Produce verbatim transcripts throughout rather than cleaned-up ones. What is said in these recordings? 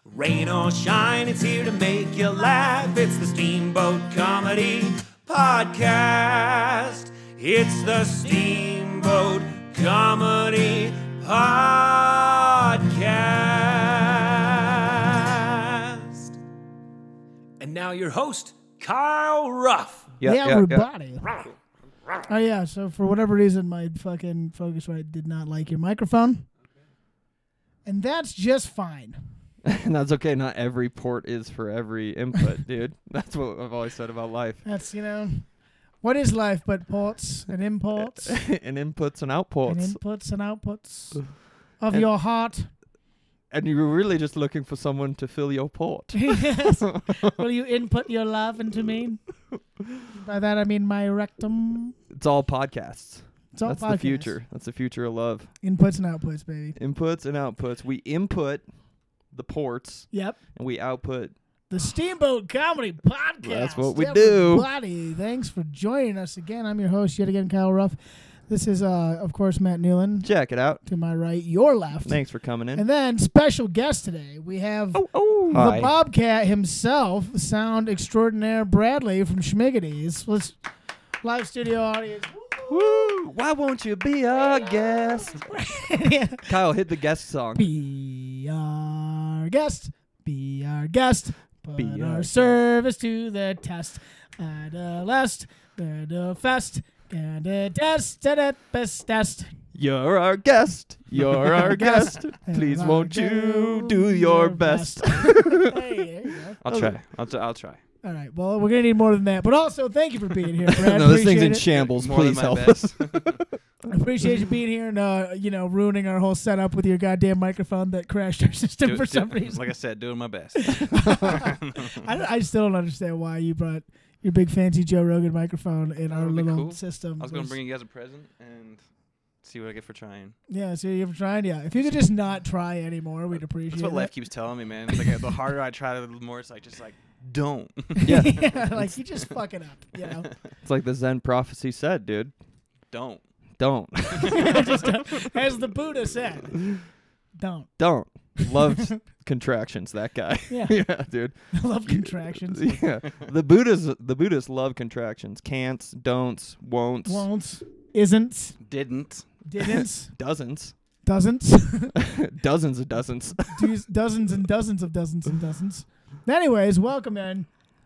Rain or shine, it's here to make you laugh. It's the Steamboat Comedy Podcast. It's the Steamboat Comedy Podcast. And now your host, Kyle Ruff. Yeah, hey, yeah, everybody. Yeah. Oh, yeah, so for whatever reason, my fucking Focusrite did not like your microphone. And that's just fine. And that's okay. Not every port is for every input, dude. That's what I've always said about life. That's, you know, what is life but ports and imports and inputs and outputs. and inputs and outputs of And- your heart? And you were really just looking for someone to fill your port. Yes. Will you input your love into me? By that I mean my rectum. It's all podcasts. It's all That's podcasts. the future. That's the future of love. Inputs and outputs, baby. Inputs and outputs. We input the ports Yep. and we output. The Steamboat Comedy Podcast. That's what we do. Everybody, thanks for joining us again. I'm your host yet again, Kyle Ruff. This is, uh, of course, Matt Newland. Check it out. To my right, your left. Thanks for coming in. And then special guest today, we have oh, oh. the Hi. Bobcat himself, sound extraordinaire Bradley from Schmiggities. Let's live studio audience. Woo! Why won't you be our guest? Yeah. Kyle, hit the guest song. Be our guest. Be our guest. Put Be our our service to the test. At a last, at a fest, and a test, at a best test. You're our guest. You're our guest. Please And won't I'll you do do your best? Hey, there you go. I'll try. I'll, t- I'll try. All right. Well, we're gonna need more than that. But also, thank you for being here, Brad. No, this thing's Appreciate in it. shambles. More than Please my help best. us. I appreciate you being here and uh, you know, ruining our whole setup with your goddamn microphone that crashed our system Do- for do- some reason. Like I said, doing my best. I, I still don't understand why you brought your big fancy Joe Rogan microphone in our That'd be little cool. system. I was going was- to bring you guys a present and see what I get for trying. Yeah, so you ever tried? Yeah. If you could just not try anymore, we'd appreciate That's what it. life keeps telling me, man. It's like the harder I try, the more it's like just like don't. Yeah. yeah, like you just fuck it up, you know. It's like the Zen prophecy said, dude. don't. Don't. Just don't- as the Buddha said, don't. Don't. Loved contractions, that guy. Yeah. Yeah, dude. I love contractions. Yeah. The Buddhas the Buddhists love contractions. Can'ts, don'ts, won'ts, Won'ts, isn't, Didn't. didn't, dozens. doesn't. Dozens of dozens. Duz- dozens and dozens of dozens and dozens. Anyways, welcome in.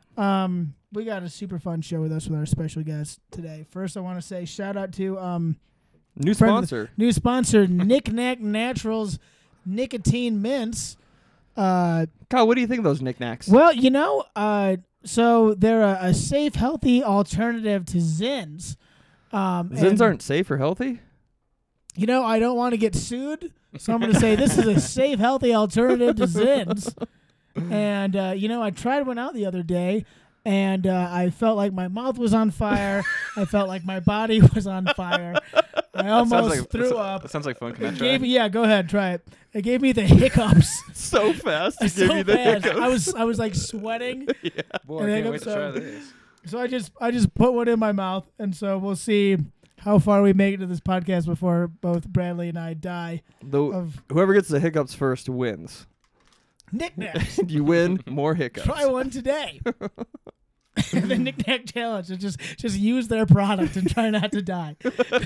Um, we got a super fun show with us with our special guest today. First, I want to say shout out to um New friend of the- sponsor. new sponsor Knick Knack Naturals Nicotine Mints. Uh, Kyle, what do you think of those knickknacks? well, you know, uh, so they're a, a safe, healthy alternative to Zins. Um, Zins and, aren't safe or healthy? You know, I don't want to get sued, so I'm going to say this is a safe, healthy alternative to Zins. And, uh, you know, I tried one out the other day, and uh, I felt like my mouth was on fire. I felt like my body was on fire. I almost Sounds like, threw that, up. That sounds like fun. Can I It try? gave me, yeah, go ahead, try it. It gave me the hiccups. So fast. to so give you the fast. hiccups. I was, I was like sweating. Boy, And I then can't wait to so- try this. So I just, I just put one in my mouth, and so we'll see how far we make it to this podcast before both Bradley and I die The, of whoever gets the hiccups first wins. knickknacks. You win, more hiccups. Try one today. The knick-knack challenge is just just use their product and try not to die.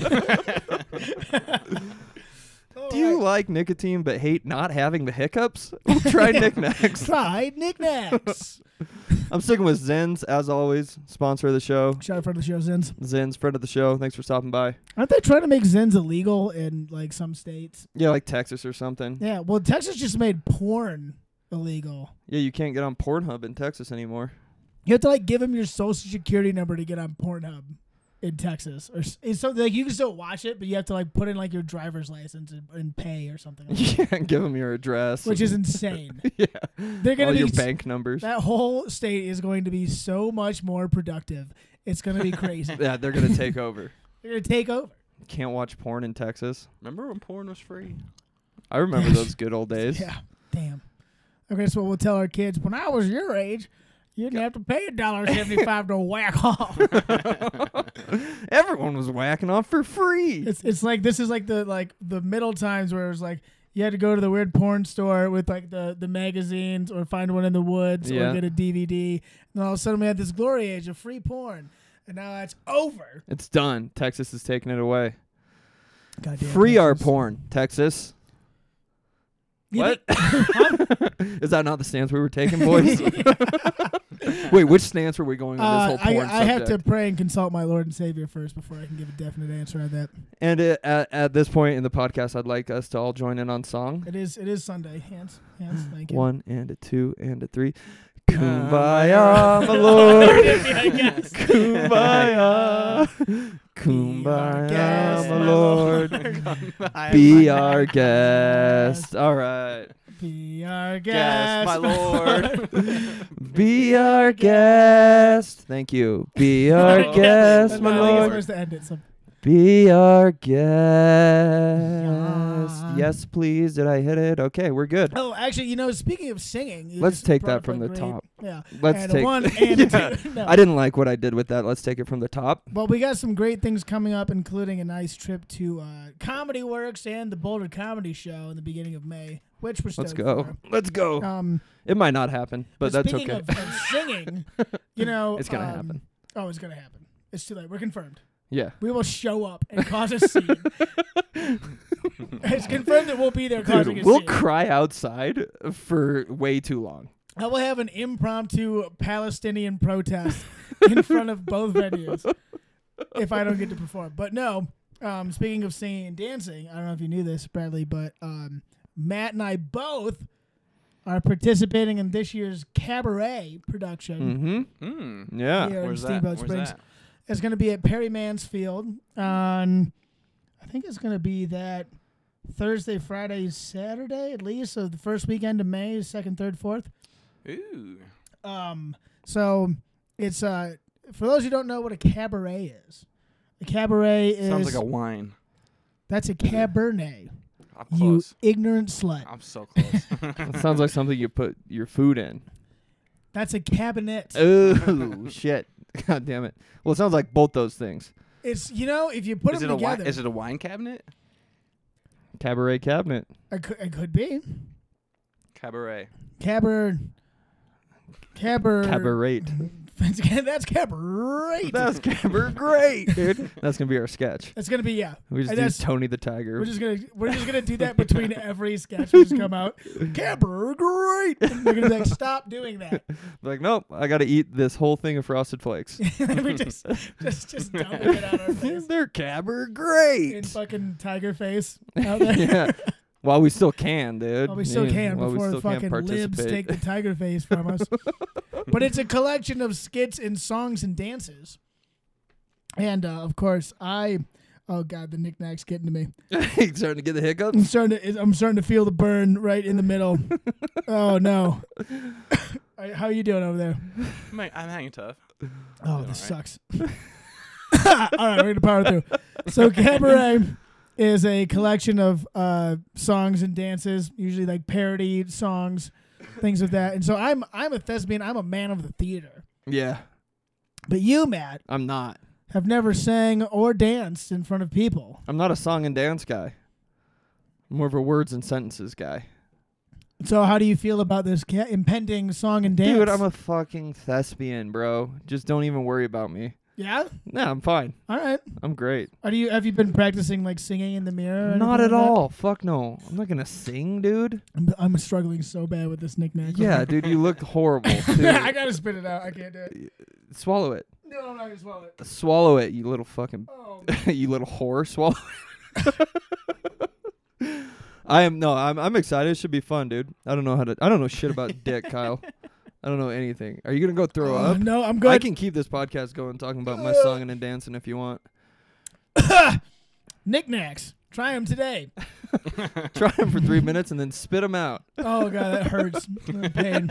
Do you like nicotine but hate not having the hiccups? Try knickknacks. Try knickknacks. I'm sticking with Zins, as always. Sponsor of the show. Shout out for the show, Zins. Zins, friend of the show. Thanks for stopping by. Aren't they trying to make Zins illegal in like some states? Yeah, like Texas or something. Yeah. Well, Texas just made porn illegal. Yeah, you can't get on Pornhub in Texas anymore. You have to like give them your social security number to get on Pornhub in Texas, or s- it's something like you can still watch it, but you have to like put in like your driver's license and, and pay or something, like that, Yeah, give them your address. which is insane. yeah. They're gonna All be your s- bank numbers. That whole state is going to be so much more productive. It's going to be crazy. Yeah, they're going to take over. They're going to take over. Can't watch porn in Texas. Remember when porn was free? I remember those good old days. Yeah. Damn. Okay, so we'll tell our kids, when I was your age, you didn't have to pay a dollar seventy-five to whack off. Everyone was whacking off for free. It's it's like this is like the like the middle times where it was like You had to go to the weird porn store with like the, the magazines or find one in the woods Yeah. or get a D V D. And all of a sudden we had this glory age of free porn. And now that's over. It's done. Texas is taking it away. Goddamn Free our Texas. porn, Texas. You What? think- Is that not the stance we were taking, boys? Wait, which stance were we going on Uh, this whole porn I, I have to subject? pray and consult my Lord and Savior first before I can give a definite answer on that. And uh, at, at this point in the podcast, I'd like us to all join in on song. It is it is Sunday. Hands. Hands. Thank you. One and a two and a three. Kumbaya, my lord. I guess. Kumbaya. Kumbaya, guest, my my lord. Be our guest. All right. Be our guest, Guest, my lord. Be our guest. Thank you. Be our Oh. guest, That's my not how you're lord. supposed to end it. So Be our guest. Yeah. Yes, please. Did I hit it? Okay, we're good. Oh, actually, you know, speaking of singing, you Let's just take brought that up from a the great- top. Yeah. Let's and take. one and Yeah. two. No. I didn't like what I did with that. Let's take it from the top. Well, we got some great things coming up, including a nice trip to uh, Comedy Works and the Boulder Comedy Show in the beginning of May, which we're Let's stoked go. Let's go. for. Um, It might not happen, but that's speaking okay. Of, of singing, you know, It's gonna um, happen. Oh, it's gonna happen. It's too late. We're confirmed. Yeah. We will show up and cause a scene. It's confirmed that we'll be there causing Dude, a we'll scene. cry outside for way too long. I will have an impromptu Palestinian protest in front of both venues if I don't get to perform. But no, um, speaking of singing and dancing, I don't know if you knew this, Bradley, but um, Matt and I both are participating in this year's cabaret production. Mm-hmm. Hmm. Yeah. Here in Where's that? Steamboat Where's Springs. that? It's going to be at Perry Mansfield on, I think it's going to be that Thursday, Friday, Saturday at least. So the first weekend of May, second, third, fourth. Ooh. Um, so it's uh for those who don't know what a cabaret is, a cabaret is Sounds like a wine. that's a cabernet. I'm You close. ignorant slut. I'm so close. It sounds like something you put your food in. That's a cabinet. Oh, shit. God damn it. Well, it sounds like both those things. It's you know if you put is them it a together, wine? Is it a wine cabinet? Cabaret cabinet. it could, it could be Cabaret. caber caber Cabaret. That's, that's cabaret. That's cabaret great, dude. That's going to be our sketch. That's gonna be yeah. We just And do that's- Tony the Tiger. We're just gonna we're just gonna do that between every sketch we just come out. Cabaret great. And we're gonna be like, stop doing that. Like, nope, I got to eat this whole thing of Frosted Flakes. And we just just just dumping it on our face. They're cabaret In great. fucking tiger face out there. Yeah. While we still can, dude. Well, we still Yeah, can while we before still the can fucking libs participate. take the tiger face from us. But it's a collection of skits and songs and dances. And uh, of course, I oh god, the knickknacks getting to me. You starting to get the I'm hiccups? starting to I'm starting to feel the burn right in the middle. Oh no. All right, how are you doing over there? I'm, hang- I'm hanging tough. Oh, Doing this all right. sucks. All right, we're gonna power through. So cabaret is a collection of uh, songs and dances, usually like parody songs, things of that. And so I'm I'm a thespian. I'm a man of the theater. Yeah, But you, Matt, I'm not. have never sang or danced in front of people. I'm not a song and dance guy. I'm more of a words and sentences guy. So how do you feel about this ca- impending song and dance? Dude, I'm a fucking thespian, bro. Just don't even worry about me. yeah. No, I'm fine. All right. I'm great. Are you? Have you been practicing like singing in the mirror? or Not anything at like that? all. Fuck no. I'm not gonna sing, dude. I'm, I'm struggling so bad with this knickknack. Yeah, dude, you look horrible. I Too. gotta spit it out. I can't do it. Swallow it. No, I'm not gonna swallow it. Swallow it, you little fucking, Oh. you little whore. Swallow it. I am no. I'm I'm excited. It should be fun, dude. I don't know how to. I don't know shit about dick, Kyle. I don't know anything. Are you gonna go throw Uh, up? no, I'm good. I can keep this podcast going, talking about my songing and dancing if you want. Knickknacks. Try them today. Try them for three minutes and then spit them out. Oh god, that hurts. Uh, Pain.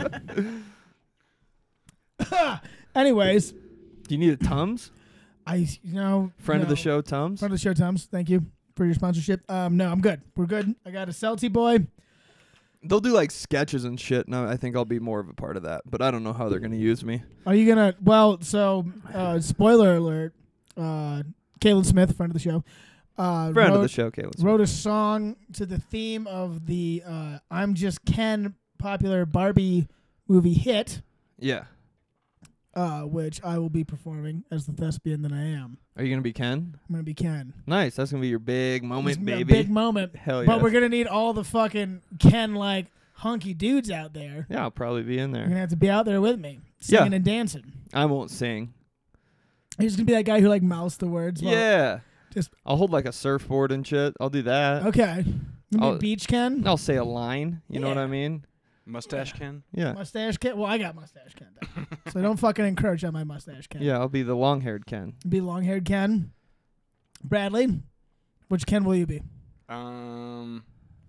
Anyways, Do you need a Tums? I you know Friend of the no. show, Tums. Friend of the show, Tums. Thank you for your sponsorship. Um, no, I'm good. We're good. I got a Celtic boy. They'll do like sketches and shit, and I I think I'll be more of a part of that. But I don't know how they're gonna use me. Are you gonna? Well, so uh, spoiler alert. Uh, Kaylin Smith, friend of the show, Uh, Friend wrote, of the show, Caitlin. wrote a song to the theme of the uh, I'm Just Ken popular Barbie movie hit, Yeah. uh, which I will be performing as the thespian that I am. Are you gonna be Ken? I'm going to be Ken. Nice. That's gonna be your big It's moment, gonna be a baby. big moment. Hell yeah. But we're going to need all the fucking Ken-like hunky dudes out there. Yeah, I'll probably be in You're there. going to have to be out there with me, Yeah. singing and dancing. I won't sing. He's going to be that guy who, like, mouths the words. while- Yeah. just- I'll hold like a surfboard and shit. I'll do that. Okay. You I'll- mean Beach Ken? I'll say a line. You know what Yeah. I mean? Mustache Ken. Yeah. Mustache Ken? Well, I got Mustache Ken. Down. So don't fucking encroach on my Mustache Ken. Yeah, I'll be the long-haired Ken. Be long-haired Ken. Bradley, which Ken will you be? Um.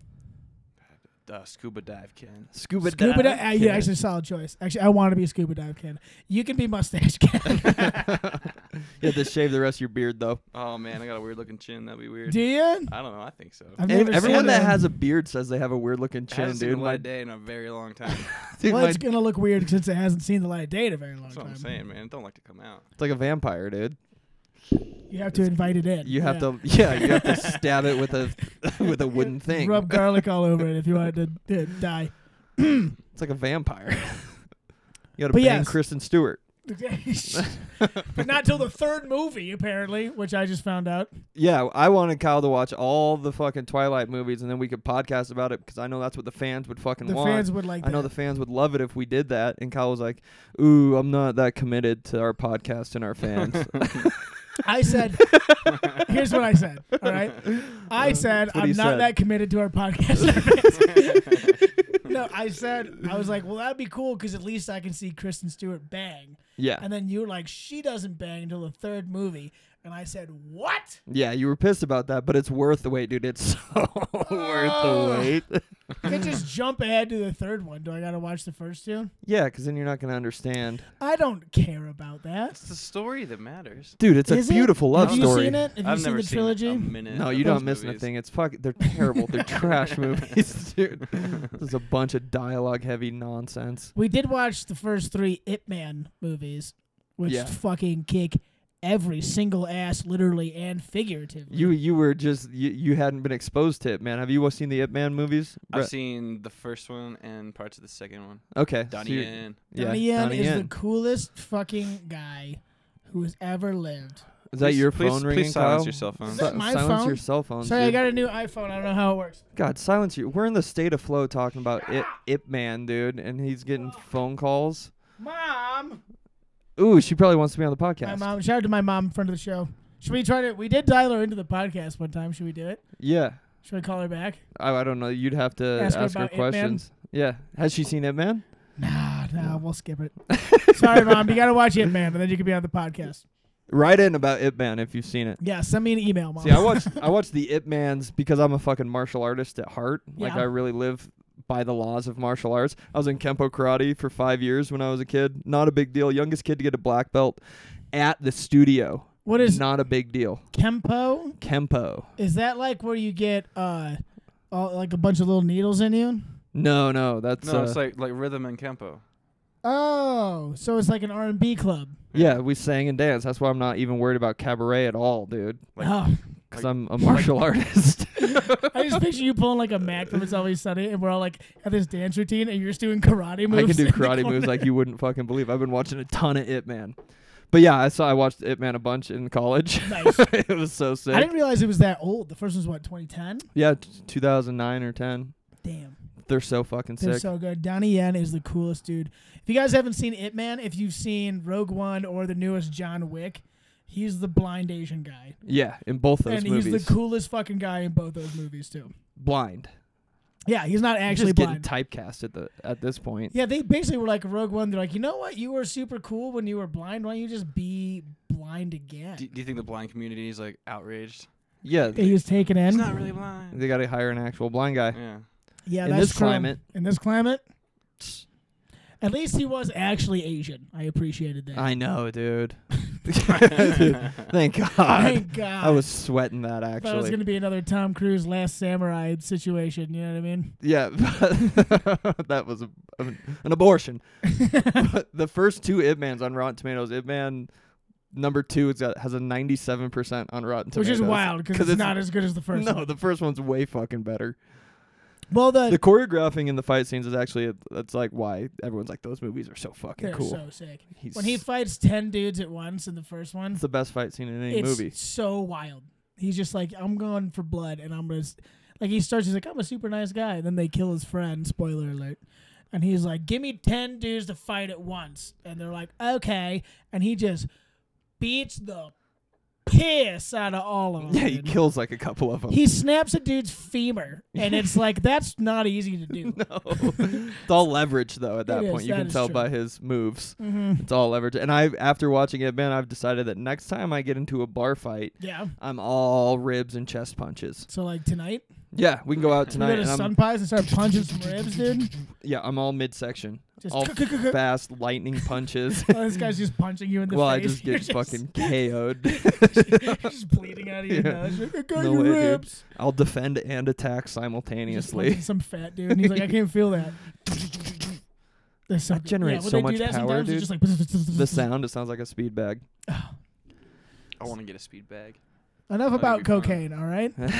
Uh, scuba dive Ken. Scuba, Scuba dive. dive. Uh, yeah, actually, solid choice. Actually, I want to be a scuba dive Ken. You can be Mustache Ken. You have to shave the rest of your beard though. Oh man, I got a weird looking chin. That'd be weird. Do you? I don't know. I think so. I've Ev- never Everyone seen that it. has a beard says they have a weird-looking I chin, haven't seen dude. the My, light of day in a very long time. dude, Well, my- it's gonna look weird since it hasn't seen the light of day in a very long That's time. what I'm saying, man. It don't like to come out. it's like a vampire, dude. You have to invite it in. You have Yeah. to, yeah, you have to stab it with a with a wooden thing. Rub garlic all over it if you want it to uh, die. It's like a vampire. You got to But bang yes. Kristen Stewart. But not till the third movie, apparently, which I just found out. Yeah, I wanted Kyle to watch all the fucking Twilight movies, and then we could podcast about it because I know that's what the fans would fucking The want. fans would like I know that. the fans would love it if we did that. And Kyle was like, "Ooh, I'm not that committed to our podcast and our fans." I said, here's what I said, all right? I said, That's what he I'm not said. that committed to our podcast. and our fans." No, I said, I was like, well, that'd be cool because at least I can see Kristen Stewart bang. Yeah, And then you were like, she doesn't bang until the third movie. And I said, what? yeah, you were pissed about that, but it's worth the wait, dude. It's so worth the wait. You can just jump ahead to the third one. Do I got to watch the first two? Yeah, because then you're not gonna understand, I don't care about that. It's the story that matters. dude. It's Is a it? beautiful love Have you story. seen it? Have you I've seen never the trilogy? seen a minute. No, of you those don't miss movies. anything. It's fuck. They're terrible. They're trash movies, dude. There's a bunch of dialogue-heavy nonsense. We did watch the first three Ip Man movies, which Yeah. fucking kick every single ass, literally and figuratively. You you were just you, you hadn't been exposed to it, man. Have you seen the Ip Man movies? I've Brett? seen the first one and parts of the second one. Okay. so Donnie you're- Yen. Yeah, Donnie Yen Donnie is Yen. the coolest fucking guy who has ever lived. Is that Please- your please- phone please ringing, silence Kyle? your cell phones. Is that my silence phone? your cell phones. Sorry, I dude. got a new iPhone. I don't know how it works. God, silence you. We're in the state of flow talking about Ip, Ip Man, dude, and he's getting phone calls. Mom! Ooh, she probably wants to be on the podcast. My mom. Shout out to my mom, friend of the show. Should we try to? We did dial her into the podcast one time. Should we do it? Yeah. Should we call her back? I, I don't know. You'd have to Ask ask, her her, about Ip Man? questions. Yeah. Has she seen Ip Man? Nah, nah, we'll skip it. Sorry, mom. You got to watch it, man, and then you can be on the podcast. Write in about Ip Man if you've seen it. Yeah, send me an email, mom. See, I watched I watched the Ip Mans because I'm a fucking martial artist at heart. Like Yeah. I really live by the laws of martial arts. I was in Kempo karate for five years when I was a kid. Not a big deal. Youngest kid to get a black belt at the studio. What is Not a big deal. Kempo? Kempo. Is that like where you get uh, all, like a bunch of little needles in you? No, no, that's No, uh, it's like like rhythm and kempo. Oh, so it's like an R and B club. yeah. We sang and danced. That's why I'm not even worried about cabaret at all, dude. Like- oh, Because I'm a martial artist. I just picture you pulling like a Mac from It's Always Sunny, and we're all like at this dance routine, and you're just doing karate moves. I can do in the karate moves corner. like you wouldn't fucking believe. I've been watching a ton of Ip Man. But yeah, I saw I watched Ip Man a bunch in college. Nice. It was so sick. I didn't realize it was that old. The first one's what, twenty ten? Yeah, t- two thousand nine or ten. Damn. They're so fucking They're sick. so good. Donnie Yen is the coolest dude. If you guys haven't seen Ip Man, if you've seen Rogue One or the newest John Wick, he's the blind Asian guy. Yeah, in both those and movies. he's the coolest fucking guy in both those movies, too. Blind. Yeah, he's not He's actually just getting blind. typecast at the at this point. Yeah, they basically were like Rogue One. They're like, you know what? You were super cool when you were blind. Why don't you just be blind again? Do, do you think the blind community is like outraged? Yeah, He was taken in. He's not really blind. they got to hire an actual blind guy. Yeah. Yeah, In that's this true. climate. In this climate. At least he was actually Asian. I appreciated that. I know, dude. Dude, thank God. Thank God. I was sweating that I thought it was actually. going to be another Tom Cruise Last Samurai situation. You know what I mean? Yeah, but that was a, an abortion. But the first two Ip Mans on Rotten Tomatoes, Ip Man number two is got, has a ninety-seven percent on Rotten Which Tomatoes. is wild because it's, not as good as the first no, one. the first one's way fucking better. Well, the, The choreographing in the fight scenes is actually, that's like why everyone's like, those movies are so fucking they're cool. so sick. He's, When he fights ten dudes at once in the first one, it's the best fight scene in any it's movie. so wild. He's just like, I'm going for blood, and I'm gonna s-. like. He starts. He's like, I'm a super nice guy, and then they kill his friend. Spoiler alert. And he's like, give me ten dudes to fight at once, and they're like, okay, and he just beats the piss out of all of them. Yeah, he dude. kills like a couple of them. He snaps a dude's femur, and it's like that's not easy to do. No. It's all leverage though. At that It point, is, you that can is tell true. by his moves. Mm-hmm. It's all leverage. And I, after watching it, man, I've decided that next time I get into a bar fight, Yeah. I'm all ribs and chest punches. So like tonight, Yeah, we can go out we tonight. go to and I'm, Sun Pies and start punching some ribs, dude. yeah, I'm all midsection. Just All fast lightning punches. oh, this guy's just punching you in the well, I face. just You're get fucking K O'd. just bleeding out of your Yeah. nose. Like, I got No your way, dude. ribs. I'll defend and attack Just simultaneously. punching some fat dude, and he's like, I can't feel that. That's so That good. generates yeah, so when they much do that power, sometimes, dude. it's just like The sound, it sounds like a speed bag. I want to get a speed bag. Enough That'd about be fun. cocaine, all right? I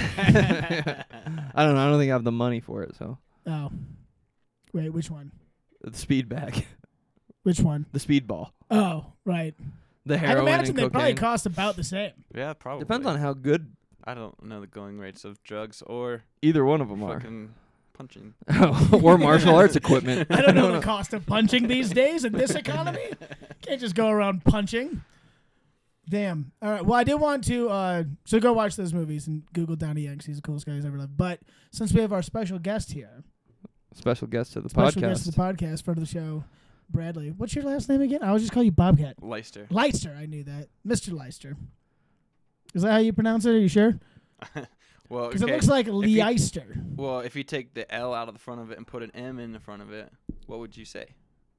don't know. I don't think I have the money for it, so. Oh. Wait, which one? The speed bag. Which one? The speedball. Oh, right. The I'd heroin imagine and they probably cocaine. cost about the same. Yeah, probably. Depends on how good I don't know the going rates of drugs or either one of them are. fucking punching. Or martial arts equipment. I don't know the cost of punching these days in this economy. Can't just go around punching. Damn. All right. Well, I did want to, uh, so go watch those movies and Google Donnie Yen 'cause he's the coolest guy who's ever lived. But since we have our special guest here, Special guest to the special podcast. guest to the podcast, friend of the show, Bradley. What's your last name again? I always just call you Bobcat. Leister. Leister. I knew that. Mister Leister. Is that how you pronounce it? Are you sure? Well, Because okay. it looks like you- Leister. Well, if you take the L out of the front of it and put an M in the front of it, what would you say?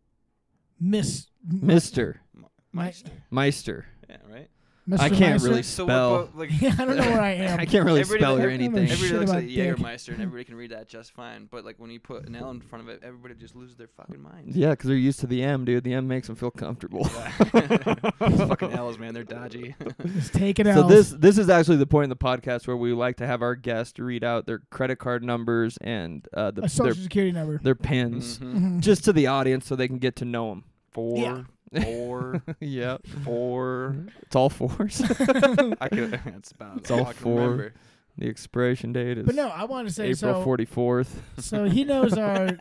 Miss. Mister My- Meister. Meister. Yeah, right. Mister I can't Meister? really So spell. what, but, like, Yeah, I don't know where I am. I can't really Everybody spell like- or I don't know anything. shit everybody looks about like dick. Jägermeister, and everybody can read that just fine. But like when you put an L in front of it, everybody just loses their fucking minds. Yeah, because they're used to the M, dude. The M makes them feel comfortable. Those fucking L's, man, they're dodgy. Just take it So out. this this is actually the point in the podcast where we like to have our guest read out their credit card numbers and uh, the, a social their security number. their pins, Mhm. Mhm. just to the audience so they can get to know them. Four, Yeah. four, Yeah, four. it's all fours. I could. That's about It's all all I can four. remember. The expiration date is But no, I want to say April so. forty fourth. So he knows our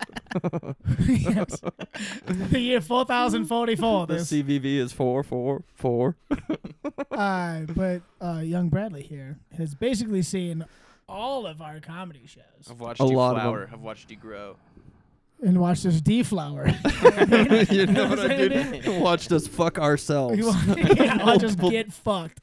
yes, the year four thousand forty four. The This, C V V is four four four. uh, but uh, young Bradley here has basically seen all of our comedy shows I've watched A you lot of flower. them. I've watched you grow. and watched us deflower. You know what I did? Watched us fuck ourselves. yeah, watch us get fucked.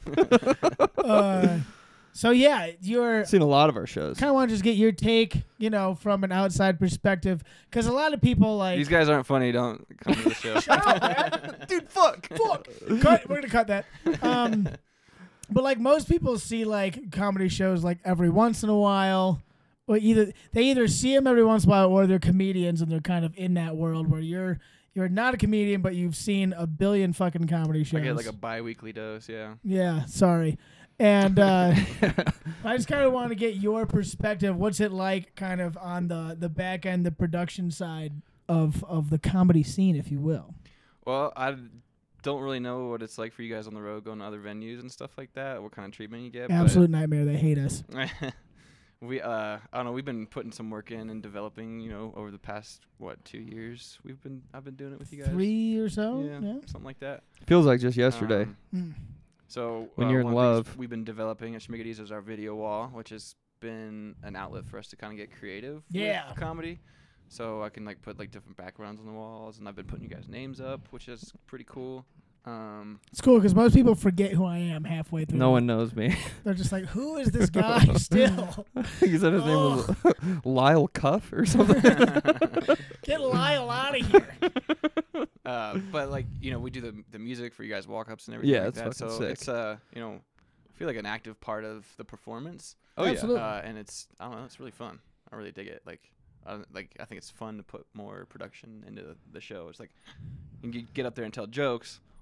Uh, so yeah, you're. Seen a lot of our shows. Kind of want to just get your take, you know, from an outside perspective, because a lot of people like. These guys aren't funny. Don't come to the show. Shut up, man. Dude, fuck. Fuck. Cut. We're gonna cut that. Um, but like most people see like comedy shows like every once in a while, or either they either see them every once in a while, or they're comedians and they're kind of in that world where you're you're not a comedian, but you've seen a billion fucking comedy shows. I get like a bi-weekly dose. Yeah. Yeah, sorry. And uh, I just kind of want to get your perspective. What's it like, kind of on the the back end, the production side of of the comedy scene, if you will? Well, I don't really know what it's like for you guys on the road, going to other venues and stuff like that. What kind of treatment you get? Absolute nightmare. They hate us. But we, uh, I don't know. We've been putting some work in and developing. You know, over the past what two years, we've been. I've been doing it with you guys. Three or so. Yeah, Yeah. something like that. Feels like just yesterday. Um, Mm. So When uh, you're in one of the things love. we've been developing at Schmiggity's is our video wall, which has been an outlet for us to kind of get creative Yeah. with comedy. So I can like put like different backgrounds on the walls, and I've been putting you guys' names up, which is pretty cool. Um, It's cool because most people forget who I am halfway through. No one knows me. They're just like, who is this guy still? He said his name was Lyle Cuff or something. Get Lyle out of here. uh, but like you know, we do the the music for you guys walk ups and everything. Yeah, like it's that. fucking So sick. it's uh you know, I feel like an active part of the performance. Oh Absolutely. Uh, and it's I don't know, it's really fun. I really dig it. Like, I, like I think it's fun to put more production into the, the show. It's like you can get up there and tell jokes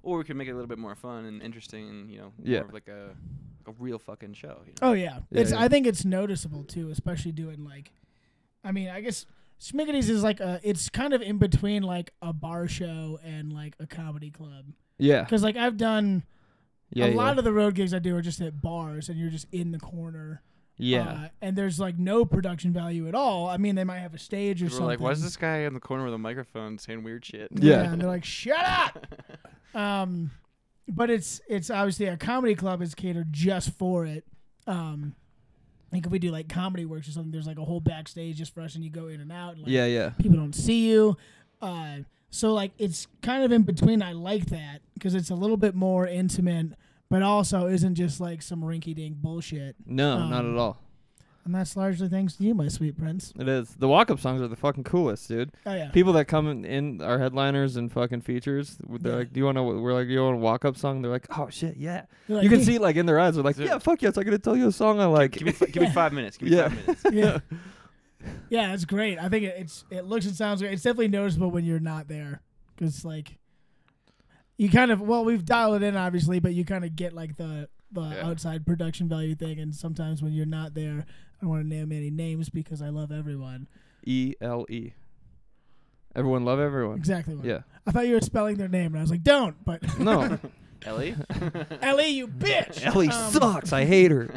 or we could make it a little bit more fun and interesting, and you know, Yeah. more of like a a real fucking show. You know? Oh yeah, Yeah, it's. yeah. I think it's noticeable too, especially doing like, I mean, I guess Schmickety's is like a. It's kind of in between like a bar show and like a comedy club. Yeah. Because like I've done Yeah. a yeah. lot of the road gigs I do are just at bars, and you're just in the corner. Yeah. Uh, and there's like no production value at all. I mean, they might have a stage or We're something. like, why is this guy in the corner with a microphone saying weird shit? Yeah. And they're like, shut up. um, but it's it's obviously a comedy club is catered just for it. Um, like if we do like comedy works or something, there's like a whole backstage just for us, and you go in and out. And, like, yeah. Yeah. people don't see you. Uh, so like it's kind of in between. I like that because it's a little bit more intimate, but also isn't just like some rinky-dink bullshit. No, not Um, at all. And that's largely thanks to you, my sweet prince. It is. The walk-up songs are the fucking coolest, dude. Oh yeah. People that come in, in are headliners and fucking features. They're Yeah. like, "Do you want to?" We're like, "Do you want a walk-up song?" They're like, "Oh shit, yeah." They're like, You can "Hey." see it like in their eyes. They're like, Is it- "Yeah, fuck yes, I'm gonna tell you a song I like." Give me fi- give me five minutes. Give me Yeah. five minutes. Yeah. Yeah, it's great. I think it, it's it looks and sounds great. It's definitely noticeable when you're not there, because like you kind of well we've dialed it in obviously, but you kind of get like the the Yeah. outside production value thing. And sometimes when you're not there, I don't want to name any names because I love everyone. E L E. Everyone love everyone. Exactly. What Yeah. I thought you were spelling their name, and I was like, don't. But No. Ellie. Ellie, you bitch. Ellie Um, sucks. I hate her.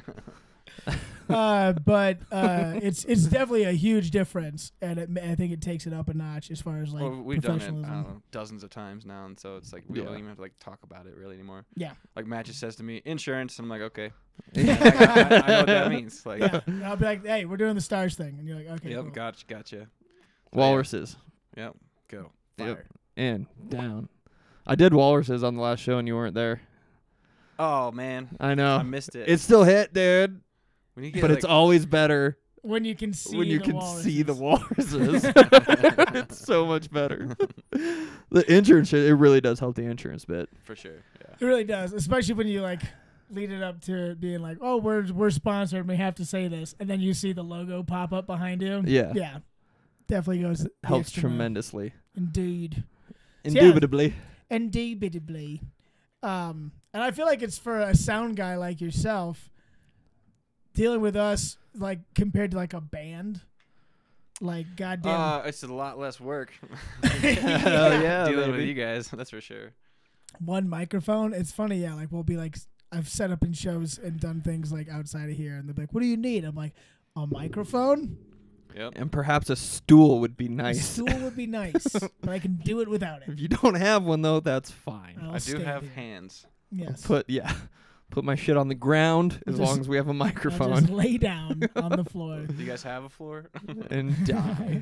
Uh, but uh, it's it's definitely a huge difference, and it, ma- I think it takes it up a notch as far as like well, we've done it I professionalism. don't know, dozens of times now, and so it's like we Yeah. don't even have to like talk about it really anymore. Yeah. Like Matt just says to me, insurance, and I'm like, okay. Yeah. I, I, I know what that means. Like, Yeah, and I'll be like, hey, we're doing the stars thing, and you're like, okay, yep, cool. gotcha, gotcha. Walruses. Yep, go. Yep. Fire. And down. I did walruses on the last show, and you weren't there. Oh man, I know. I missed it. It still hit, dude. when you get But like, it's always better When you can see when you the can walruses. see the walruses. It's so much better. The insurance shit, it really does help the insurance bit. for sure. Yeah. It really does, especially when you like lead it up to it being like, oh, we're we're sponsored, and we have to say this, and then you see the logo pop up behind you. Yeah. Yeah, definitely goes the Helps extra mile. tremendously. Indeed, yeah. Indubitably. indubitably. Um, and I feel like it's for a sound guy like yourself, dealing with us like compared to like a band. Like goddamn. Uh, it's a lot less work. Hell yeah, Dealing with baby. you guys, that's for sure. One microphone. It's funny, yeah. Like we'll be like, I've set up in shows and done things like outside of here, and they're like, "What do you need?" I'm like, "A microphone. Yep. And perhaps a stool would be A nice. stool would be nice, but I can do it without it." If you don't have one though, that's fine. I'll I do stand have here. hands. Yes. Put yeah. Put my shit on the ground as Just- long as we have a I'll microphone just lay down on the floor. Do you guys have a floor? and die.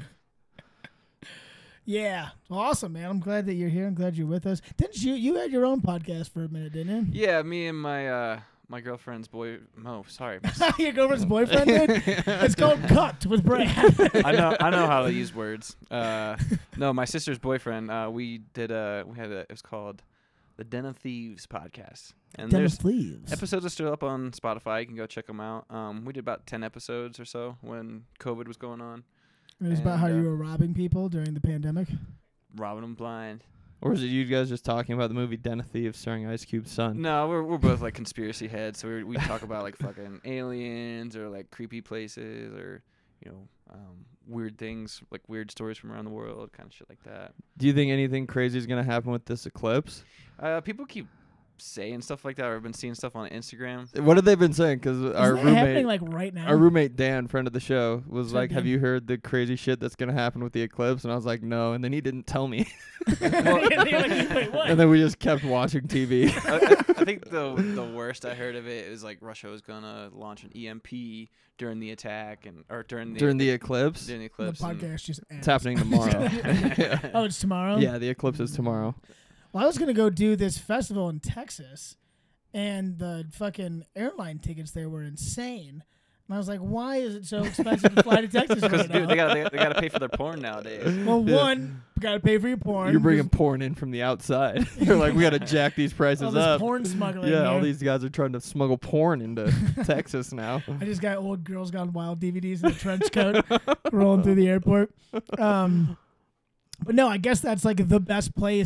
Yeah, awesome, man. I'm glad that you're here. I'm glad you're with us. Didn't you? You had your own podcast for a minute, didn't you? Yeah, me and my uh my girlfriend's boy Mo. Sorry, Your girlfriend's boyfriend did? It's called Cut with Brad. I know I know how to use words. Uh, no, my sister's boyfriend. Uh, we did a we had a it was called the Den of Thieves podcast, and Dennis there's Leaves. episodes are still up on Spotify. You can go check them out. Um, we did about ten episodes or so when COVID was going on, It was about how and, you uh, were robbing people during the pandemic. robbing them blind. Or is it you guys just talking about the movie Den of Thieves starring Ice Cube's son? No, we're we're both like conspiracy heads, so we we talk about like fucking aliens or like creepy places or you know um, weird things like weird stories from around the world, kind of shit like that. Do you think anything crazy is gonna happen with this eclipse? Uh, people keep saying stuff like that, or I've been seeing stuff on Instagram. What have they been saying? Because our Isn't that happening roommate, like right now? our roommate Dan, friend of the show, was Sorry, like, "Have Dan. you heard the crazy shit that's gonna happen with the eclipse?" And I was like, "No." And then he didn't tell me. You're like, wait, what? And then we just kept watching T V. I, I, I think the the worst I heard of it is like Russia was gonna launch an E M P during the attack and or during the During the eclipse, during the the eclipse. and- podcast just ends. it's happening tomorrow. yeah. Oh, it's tomorrow? yeah, the eclipse is tomorrow. Well, I was going to go do this festival in Texas, and the fucking airline tickets there were insane. And I was like, why is it so expensive to fly to Texas Because right now? dude, they got they, they got to pay for their porn nowadays. well, Yeah. one, got to pay for your porn. You're bringing There's porn in from the outside. You're like, we got to jack these prices all this up. porn smuggling Yeah, all here. these guys are trying to smuggle porn into Texas now. I just got old Girls Gone Wild D V Ds in a trench coat rolling through the airport. Um, but no, I guess that's like the best place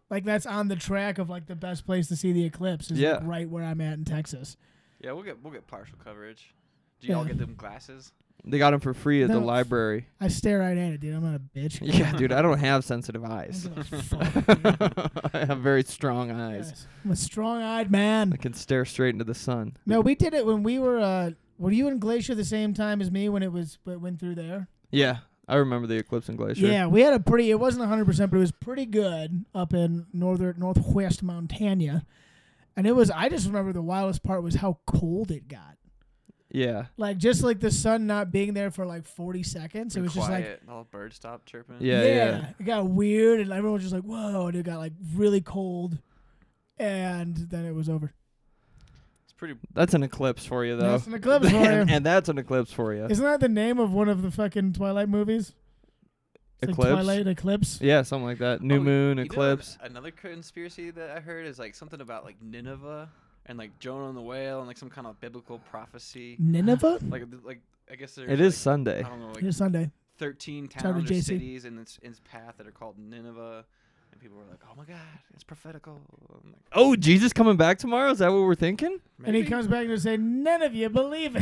Like that's on the track of like the best place to see the eclipse is Yeah. like right where I'm at in Texas. Yeah, we'll get we'll get partial coverage. Do y'all Yeah. get them glasses? They got them for free at the No. library. I stare right at it, dude. I'm not a bitch. Yeah, dude, I don't have sensitive I eyes. don't give a fuck. I have very strong eyes. Yes. I'm a strong-eyed man. I can stare straight into the sun. No, we did it when we were. Uh, were you in Glacier the same time as me when it was when it went through there? Yeah, I remember the eclipse in Glacier. Yeah, we had a pretty. It wasn't one hundred percent, but it was pretty good up in northern northwest Montana, and it was. I just remember the wildest part was how cold it got. Yeah. Like just like the sun not being there for like forty seconds. It was just like quiet. All birds stopped chirping. Yeah, yeah. It got weird, and everyone was just like, "Whoa!" And it got like really cold, and then it was over. It's pretty. That's an eclipse for you, though. That's an eclipse for and, you. and that's an eclipse for you. Isn't that the name of one of the fucking Twilight movies? It's Eclipse? Like Twilight Eclipse. Yeah, something like that. New Oh, moon, you know eclipse. an- another conspiracy that I heard is like something about like Nineveh and like Jonah and the whale and like some kind of biblical prophecy. Nineveh. Like like I guess there's It is like, Sunday. I don't know like Here's Sunday. thirteen Shout out to towns J or C. cities in its, in its path that are called Nineveh, and people were like, "Oh my God, it's prophetical." I'm like, Oh, Jesus coming back tomorrow? Is that what we're thinking? And he "Maybe." comes back and say, "None of you believe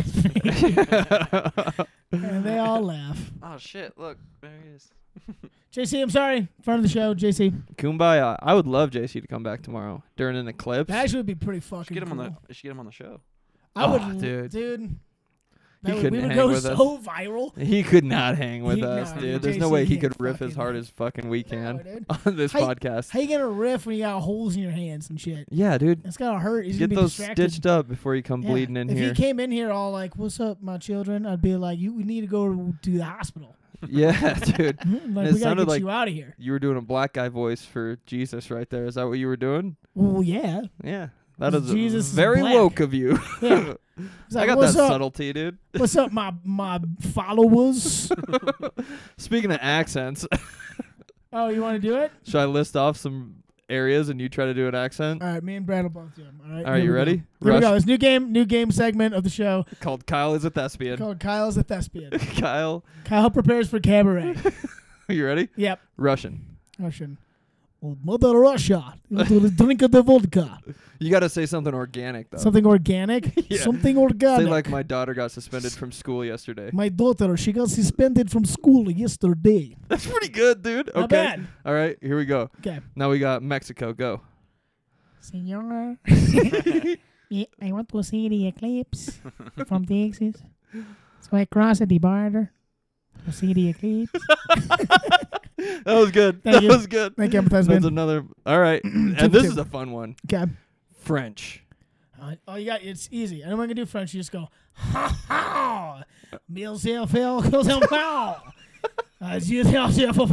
it." And they all laugh. Oh shit! Look, there he is. J C, I'm sorry. Front of the show, J C. Kumbaya. I would love J C to come back tomorrow during an eclipse. That actually would be pretty Should fucking get him cool. on the. You should get him on the show. I Oh, would, dude. dude. He That would, couldn't we would hang go with so viral. He could not hang with He- us, no, dude. dude, There's no J C way he can't could riff as fucking hard hang. as fucking we can No, dude. on this How you- podcast. How you gonna riff when you got holes in your hands and shit? Yeah, dude. It's gotta hurt. He's Get gonna be those distracted. stitched up before you come Yeah. bleeding in if here. he came in here all like, "What's up, my children?" I'd be like, "You we need to go to the hospital. Yeah, dude. like It we gotta sounded get like- you out of here." You were doing a black guy voice for Jesus right there. Is that what you were doing? Well, yeah, Yeah. That is Jesus is very black. woke of you. yeah. He's I like, got "What's that up? subtlety, dude. What's up, my my followers?" Speaking of accents, Oh, you want to do it? should I list off some areas and you try to do an accent? All right, me and Brad will both do them. All right. All right, here you we ready? Go. Here we Rush. go. This new game, new game segment of the show Called Kyle is a thespian. called Kyle's a Thespian. Kyle, Kyle prepares for cabaret. you ready? Yep. Russian. Russian. Well, Mother Russia, to drink of the vodka. You got to say something organic though. Something organic. Yeah. Something organic. Say like my daughter got suspended from school yesterday. My daughter, she got suspended from school yesterday. That's pretty good, dude. Not Okay. bad. All right, here we go. Okay. Now we got Mexico. Go. Senora, yeah, I want to see the eclipse from Texas. So I crossed the border to see the eclipse. That was good. Thank that you. was good. Thank you, Empathise That's Man. another. All right, and Two this for is two. a fun one. Okay. French. Uh, oh, you got it's easy. I don't want to do French. You just go, ha ha. Mille zero zero zero zero zero. Uh, zero zero zero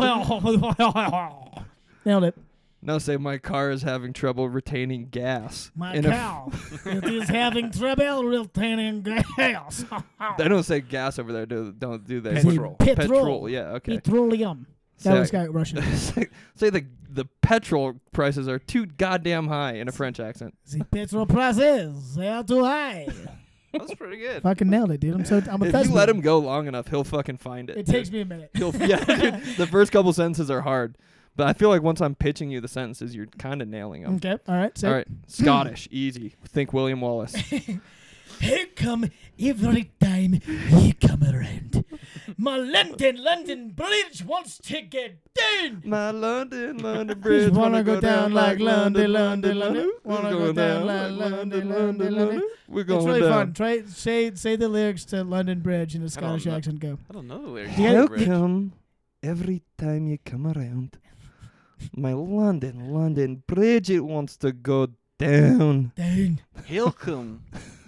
zero. Nailed it. Now say my car is having trouble retaining gas. My In a f- cow. It is having trouble retaining gas. They don't say gas over there, do don't do they? Petrol. Petrol. Petrol. Yeah. Okay. Petroleum. That Say- was got Russian. say, say the the petrol prices are too goddamn high in a French accent. The petrol prices, they are too high. That's pretty good. Fucking nailed it, dude. I'm so I'm a If thespian. you let him go long enough, he'll fucking find it. It dude. takes me a minute. He'll, yeah, dude, the first couple sentences are hard, but I feel like once I'm pitching you the sentences, you're kind of nailing them. Okay, all right. So All right, Scottish, easy. Think William Wallace. here come every time you come around. My London, London Bridge wants to get down. My London, London Bridge Just wanna go down like London, London, London. Wanna go down like London, London, London. We're It's going really down. fun. Try say say the lyrics to London Bridge in a Scottish know. accent. Go. I don't know the lyrics. You to gotta- the bridge. Welcome every time you come around. My London, London Bridge, it wants to go down. Down. Welcome.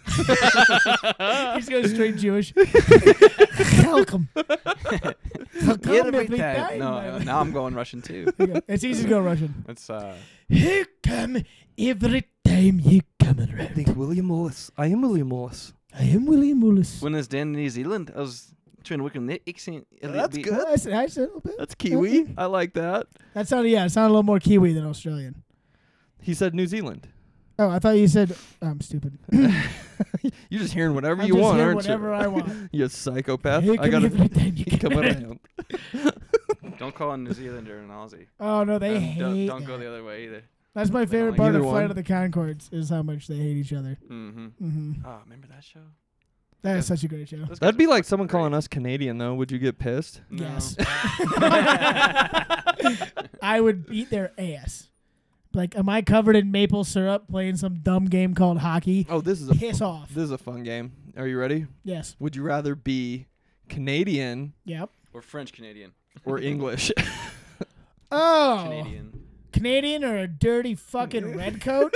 He's going straight Jewish. Welcome. Welcome Every every time. time, No, my uh, man. now I'm going Russian too. Okay. It's easy to go Russian. It's uh. Here come every time you come around. Think William Wallace. I am William Wallace. I am William Wallace. When I was down in New Zealand, I was trying to work on the accent. a little That's bit. good. I said, I said a little bit. That's Kiwi. I like that. That sounded, yeah, it sounded a little more Kiwi than Australian. He said New Zealand. Oh, I thought you said, I'm stupid. You're just hearing whatever I'm you just want, hearing aren't whatever you? I want. You psychopath. Here I come gotta every time you come come around. around. Don't call a New Zealander an Aussie. Oh no, they And hate. don't, don't go that. the other way either. That's my don't favorite like part of either Flight one. of the Conchords is how much they hate each other. Mm-hmm. hmm Oh, remember that show? That is Yeah. such a great show. Those guys That'd be are like fucking someone great. calling us Canadian, though. Would you get pissed? No. Yes. I would beat their ass. Like, am I covered in maple syrup playing some dumb game called hockey? Oh, this is a Piss off. this is a fun game. Are you ready? Yes. Would you rather be Canadian Yep. Or French Canadian. or English? Oh. Canadian. Canadian or a dirty fucking redcoat?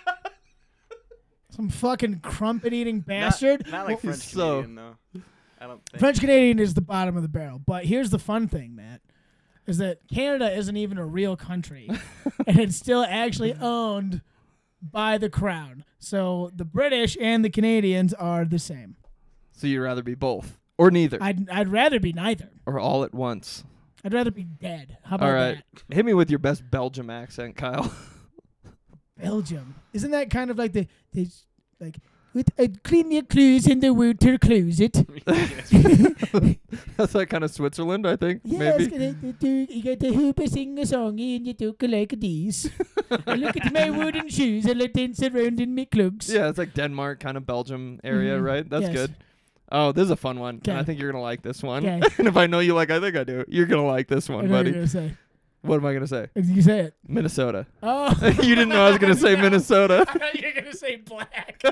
Some fucking crumpet eating bastard? Not, not like Well, French so- Canadian though. I don't think. French Canadian is the bottom of the barrel. But here's the fun thing, Matt, is that Canada isn't even a real country. And it's still actually owned by the crown. So the British and the Canadians are the same. So you'd rather be both or neither I'd, I'd rather be neither. or all at once? I'd rather be dead. How about All right. that? Hit me with your best Belgium accent, Kyle. Belgium. Isn't that kind of like the, the like, with uh, clean your clothes in the water closet? That's like kind of Switzerland, I think. Yes, maybe. gonna do- do- you got the hooper sing a songy and you talk like this. I look at my wooden shoes and I dance around in my clogs. Yeah, it's like Denmark, kind of Belgium area, Mhm. right? That's Yes. good. Oh, this is a fun one. And I Okay. think you're going to like this one. Okay. And if I know you like, I think I do. You're going to like this I one, know what buddy. you're gonna say. What am I going to say? You say it. Minnesota. Oh. You didn't know I was going to say No. Minnesota. I thought you were gonna say black.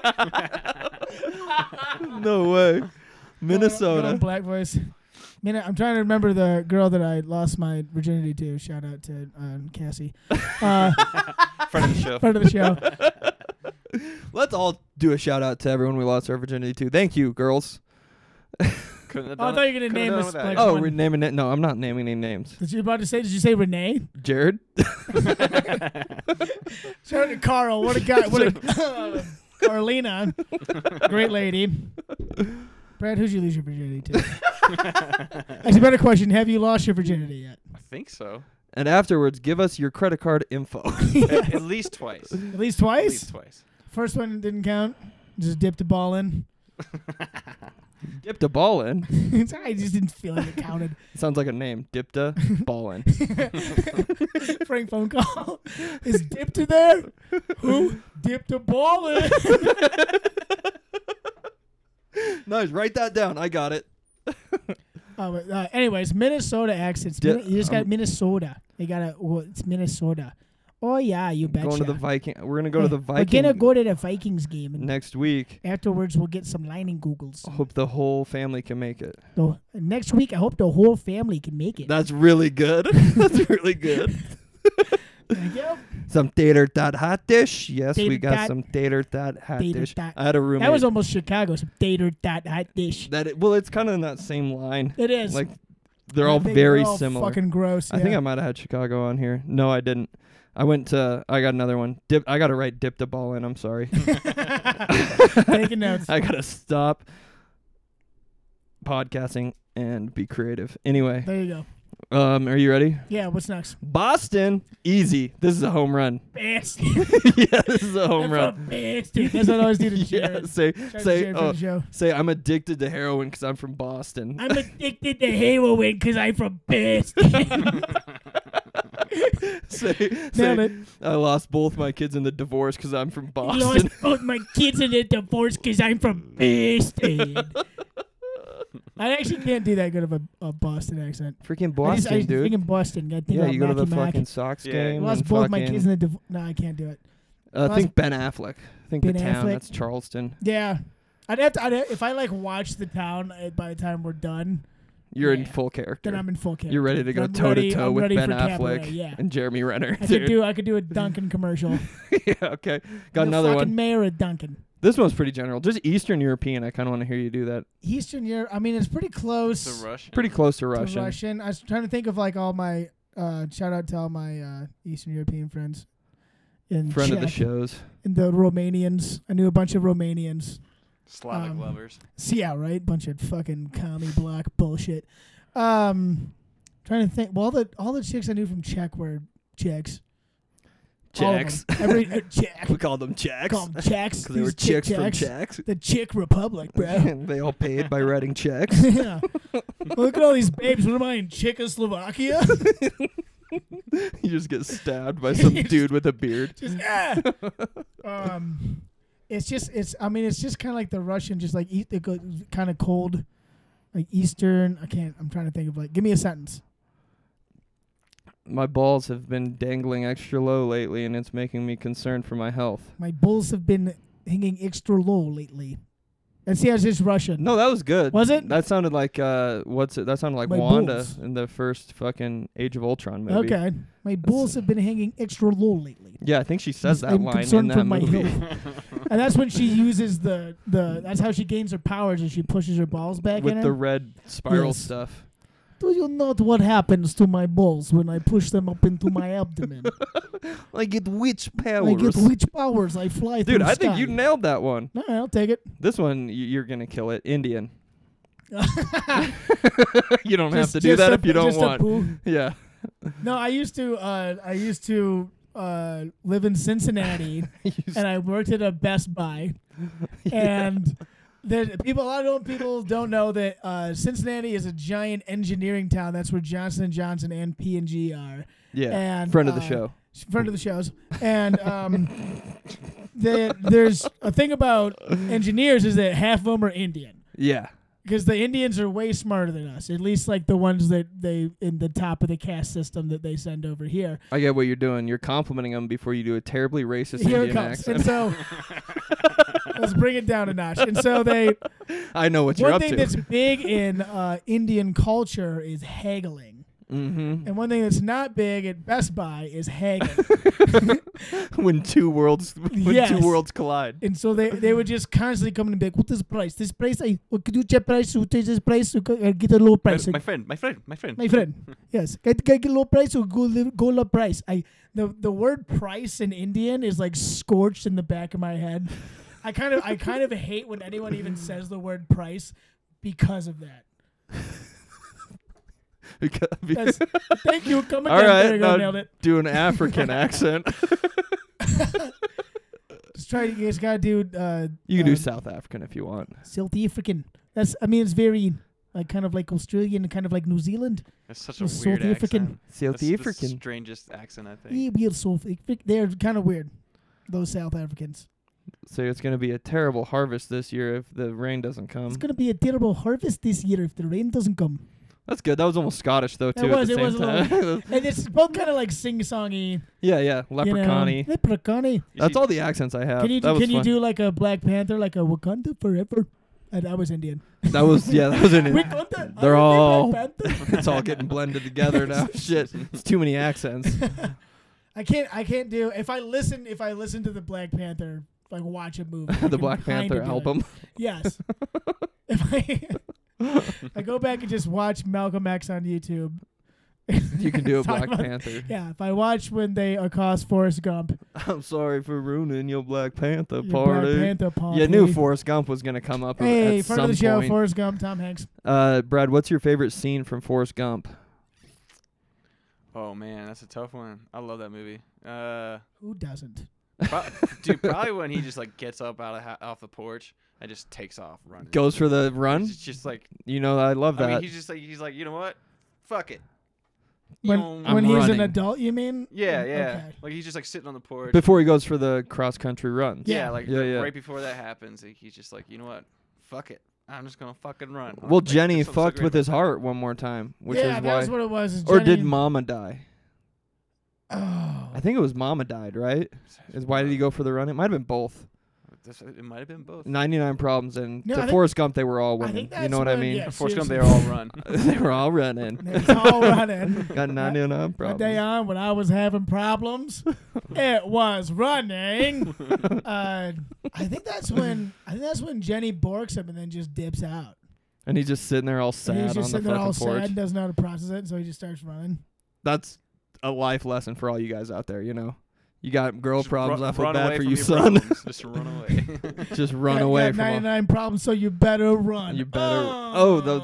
No way. Go on, Minnesota. black voice. Min- I'm trying to remember the girl that I lost my virginity to. Shout out to uh, Cassie. Uh, Friend of the show. part of the show. Let's all do a shout out to everyone we lost our virginity to. Thank you, girls. Couldn't have Oh, I done thought it- you were gonna couldn't have name done us. without Like, you. Oh, one. we're naming it. No, I'm not naming any names. Did you about to say? Did you say Renee? Jared. Shout out to Carl. What a guy. What a Carlina. Great lady. Brad, who'd you lose your virginity to? Actually, better question. Have you lost your virginity yet? I think so. And afterwards, give us your credit card info. at, at least twice. At least At twice? least twice. First one didn't count. Just dipped a ball in. Dipped a ball in. I just didn't feel like it counted. Sounds like a name. Dipta Ballin. Frank phone call. Is Dipta there? Who? Dipped a ball in. Nice. Write that down. I got it. Oh, but, uh, anyways, Minnesota accents. Di- Min- you just got um, Minnesota. You got to. Well, it's Minnesota. Oh yeah, you betcha. Going to the Viking. We're gonna go to the We're Viking gonna go to the Vikings game, and next week. afterwards we'll get some lining googles. I hope the whole family can make it. So next week, I hope the whole family can make it. That's really good. That's really good. Yep. Some tater tot hot dish. Yes, we Tater got tot. some tater tot hot Tater dish. tot. I had a roommate. That was almost Chicago. Some tater tot hot dish. that. It, well, it's kind of in that same line. It is. Like they're I all think very they're all similar. Fucking gross. I think yeah. I might have had Chicago on here. No, I didn't. I went to. I got another one. Dip. I got to write dip the ball in. I'm sorry. Taking notes. I gotta stop podcasting and be creative. Anyway, There you go. um, are you ready? Yeah. What's next? Boston, easy. This is a home run. Bastard. Yeah, this is a home That's run. a bastard. That's what I always do to Yeah, Jared. say Shout out to say Jared for oh, the show. say I'm addicted to heroin because I'm from Boston. I'm addicted to heroin because I'm from Boston. say Nailed say it. I lost both my kids in the divorce because I'm from Boston. Lost both my kids in a divorce because I'm from Boston. I actually can't do that good of a, a Boston accent. Freaking I just, I Boston, just dude. Freaking Boston. I think Yeah, about you go to the Mackey Mack. fucking Sox Yeah. game. Lost and both my fucking- kids in the divorce. No, I can't do it. Uh, I lost- think Ben Affleck. I think the Ben town. Affleck. That's Charleston. Yeah. I'd have to, I'd have, if I like watch the town uh, by the time we're done, You're in Yeah. full character. then I'm in full character. You're ready to go I'm toe ready- to toe I'm with ready Ben for Affleck cabaret, Yeah. and Jeremy Renner. I dude. could do I could do a Dunkin' commercial. Yeah, okay. Got the another fucking one. mayor of Dunkin'. This one's pretty general. Just Eastern European. I kind of want to hear you do that. Eastern Europe. I mean, it's pretty close It's a Russian. Pretty close to to Russian. Russian. I was trying to think of like all my uh, shout out to all my uh, Eastern European friends. In Friend of the Czech, shows. and the Romanians. I knew a bunch of Romanians. Slavic um, lovers. So yeah, right. Bunch of fucking commie block bullshit. Um, trying to think. Well, all the all the chicks I knew from Czech were Czechs. All of Czechs. them. Every uh, Czech. We called them Czechs. Call them Czechs. Because they were These chick chicks from Czechs. Czechs. The Czech Republic, bro. They all paid by writing checks. Yeah. Look at all these babes. What am I in Czechoslovakia? You just get stabbed by some Just- dude with a beard. Just ah. um, it's just it's. I mean, it's just kind of like the Russian, just like eat kind of cold, like Eastern. I can't. I'm trying to think of like. Give me a sentence. My balls have been dangling extra low lately, and it's making me concerned for my health. My bulls have been hanging extra low lately. And see, it's just Russian. No, that was good. Was it? That sounded like uh, what's it? That sounded like My Wanda balls. in the first fucking Age of Ultron movie. Okay. My bulls have been hanging extra low lately. Yeah, I think she says that I'm line in concerned that for my movie. health. And that's when she uses the, the that's how she gains her powers, is she pushes her balls back With in her. the red spiral Yes. stuff. Do you know what happens to my balls when I push them up into my abdomen? I get witch powers. I get witch powers. I fly through Dude, the I think sky. you nailed that one. No, I'll take it. This one, y- you're gonna kill it. Indian. You don't have Just- to do just that a- if you don't just a want. poo. Yeah. No, I used to. Uh, I used to uh, live in Cincinnati, You s- and I worked at a Best Buy. And there, people, a lot of people don't know that uh, Cincinnati is a giant engineering town. That's where Johnson and Johnson and P and G are. yeah. And Friend of the uh, show. Friend of the shows. And um, the, there's a thing about engineers is that half of them are Indian. Yeah. Because the Indians are way smarter than us, at least like the ones that they in the top of the caste system that they send over here. I get what you're doing. You're complimenting them before you do a terribly racist Here it Indian comes. accent. And so let's bring it down a notch. And so they I know what you're one up thing to. that's big in uh, Indian culture is haggling. Mm-hmm. And one thing that's not big at Best Buy is haggling. when two worlds when Yes. two worlds collide. And so they, they would just constantly come in and be like, what is the price? This price, I, what could you check price? What is this price? You can, uh, get a low My, price. my friend, my friend, my friend. My friend, yes, get, get, get low price or go li- go low price. I the the word price in Indian is like scorched in the back of my head. I kind of I kind of hate when anyone even says the word price because of that. Because- That's, thank you. Come again. All right, there you go. now Nailed it. do an African accent. Just try to. You just gotta do. Uh, You can uh, do South African if you want. South African. That's. I mean, it's very like kind of like Australian, kind of like New Zealand. That's such a South weird African. accent. South That's the African. strangest accent, I think. Yeah, weird South African. They're kind of weird. Those South Africans. So it's going to be a terrible harvest this year if the rain doesn't come. It's gonna be a terrible harvest this year if the rain doesn't come. That's good. That was almost Scottish though too. It was. At It the was a same little. time. And it's both kind of like sing-songy. yeah, yeah. Leprechaun-y. You know, Leprechaun-y. You That's see- all the accents I have. Can you that do, was can you fun. do like a Black Panther, like a Wakanda forever? Uh, that was Indian. That was yeah. That was in it. Wakanda. They're I all- am Black Panther. It's all getting blended together now. Shit, it's too many accents. I can't. I can't do. If I listen, if I listen to the Black Panther, like watch a movie, I the can Black kinda Panther do it. album. Yes. If I, if I go back and just watch Malcolm X on YouTube. You can do a Talk Black about- Panther. Yeah, if I watch when they accost Forrest Gump, I'm sorry for ruining your Black Panther your party. Black Panther party. You knew Forrest Gump was gonna come up Hey, at front some of the show, point. Forrest Gump, Tom Hanks. Uh, Brad, what's your favorite scene from Forrest Gump? Oh man, that's a tough one. I love that movie. Uh, Who doesn't? pro- dude, probably when he just like gets up out of ha- off the porch and just takes off running. Goes for the run. It's just like You know, I love that. I mean, he's just like he's like you know what, fuck it. When You know, I'm when he's running. an adult, you mean? yeah, yeah. Okay. Like he's just like sitting on the porch. Before he goes for the cross country runs. yeah, Yeah. like Yeah, yeah. right before that happens, like, he's just like you know what, fuck it. I'm just gonna fucking run. Well, Like, Jenny that's what's so fucked great with about his that. heart one more time, which yeah, is that why. was what it was. is Or did Jenny- Mama die? Oh. I think it was Mama died, right? Is why did he go for the run? It might have been both. That's, it might have been both. ninety-nine problems and No, I to think- Forrest Gump they were all I winning. think You that's know what I when- mean? yeah. Forrest Gump, they seriously. all run. They were all running. It's all running. Got ninety-nine That day problems. on, when I was having problems, it was running. uh, I think that's when I think that's when Jenny borks him and then just dips out. And he's just sitting there all And sad he's on just the sitting there all fucking porch. sad and doesn't know how to process it, so he just starts running. That's a life lesson for all you guys out there, you know. You got girl Just problems, run, I feel run bad away for from you, your son. problems. Just run away. Just run Got- away got from all. ninety-nine problems, so you better run. You better. Oh, those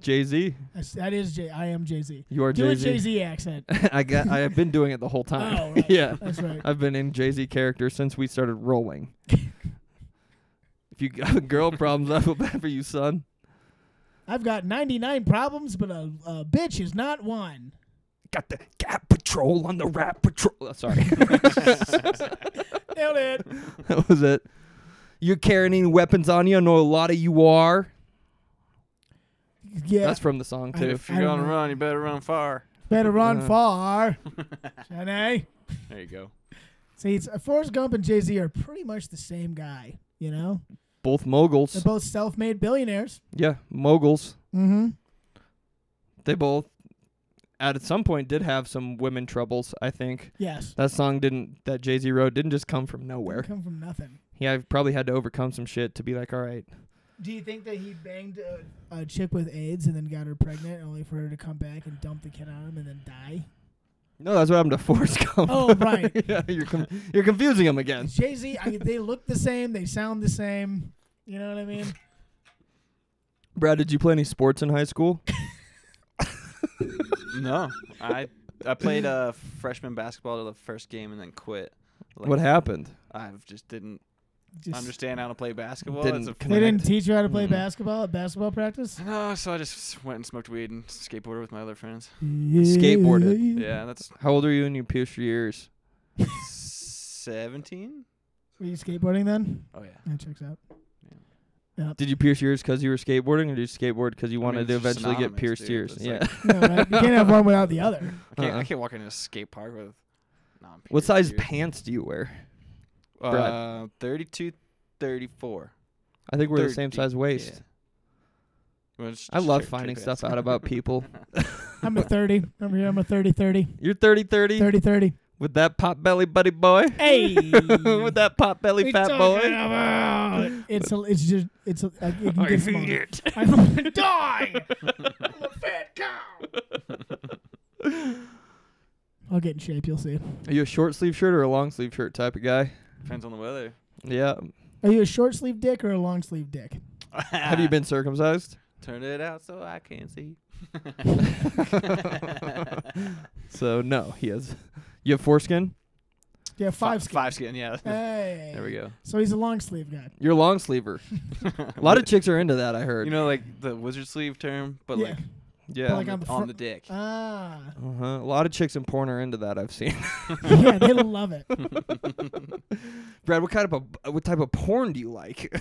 Jay Z. That's, that is Jay. I am Jay Z. You are Do a Jay Jay Z. Z accent. I got. I have been doing it the whole time. Oh, right. Yeah, That's right. I've been in Jay Z character since we started rolling. If you got girl problems, I feel bad for you, son. I've got ninety-nine problems, but a, a bitch is not one. Got the Gap Patrol on the Rap Patrol. Oh, sorry. Nailed it. That was it. You're carrying weapons on you. I know a lot of you are. Yeah. That's from the song, I- too. If you're I don't gonna know. run, you better run far. Better run Uh. far. Jenny. There you go. See, it's, uh, Forrest Gump and Jay Z are pretty much the same guy. You know, Both moguls. they're both self-made billionaires. Yeah, moguls. Mm-hmm. They both, at some point, did have some women troubles, I think. Yes. That song didn't, that Jay Z wrote, didn't just come from nowhere. Come from nothing. He had, probably had to overcome some shit to be like, all right. Do you think that he banged a, a chick with AIDS and then got her pregnant, only for her to come back and dump the kid on him and then die? No, that's what happened to Forrest Gump. Oh, right. Yeah, you're com- you're confusing him again. Jay Z, they look the same, they sound the same. You know what I mean? Brad, did you play any sports in high school? No, I I played uh, freshman basketball to the first game and then quit. Like, What happened? I just didn't Just, understand how to play basketball. Didn't It's a- They didn't connect. teach you how to play Mm. basketball at basketball practice? No, so I just went and smoked weed and skateboarded with my other friends. Skateboarded. Yeah, that's How old are you when you pierced your ears? seventeen. Were you skateboarding then? Oh yeah. That checks out. Did you pierce yours because you were skateboarding, or did you skateboard because you I wanted mean, to it's just eventually get synonymous, pierced dude. ears? It's Yeah. like- No, right? You can't have one without the other. I can't, Uh-uh. I can't walk into a skate park with. Non-pierced What size ears. pants do you wear? Brad? Uh, thirty-two, thirty-four. I think we're the thirty, same size waist. yeah. You wanna just I love check- finding check stuff that? out about people. I'm a thirty. Over here, I'm a thirty thirty. You're thirty thirty thirty thirty. with that pot belly buddy boy. Hey! With that pot belly We fat talking boy. about? It's a, it's just it's a, uh, it can I get hate smaller. it. I'm gonna die. I'm a fat cow. I'll get in shape. You'll see. Are you a short sleeve shirt or a long sleeve shirt type of guy? Depends on the weather. Yeah. Are you a short sleeve dick or a long sleeve dick? Have you been circumcised? Turn it out so I can see. So no, he has. You have foreskin. Yeah, five skin. Five skin, yeah. Hey. There we go. So he's a long sleeve guy. You're a long sleever. A lot of chicks are into that. I heard. You know, like the wizard sleeve term, but Yeah. like yeah. But like on, on the, the on fr- the dick. Ah. Uh-huh. A lot of chicks in porn are into that. I've seen. Yeah, they love it. Brad, what kind of a, what type of porn do you like?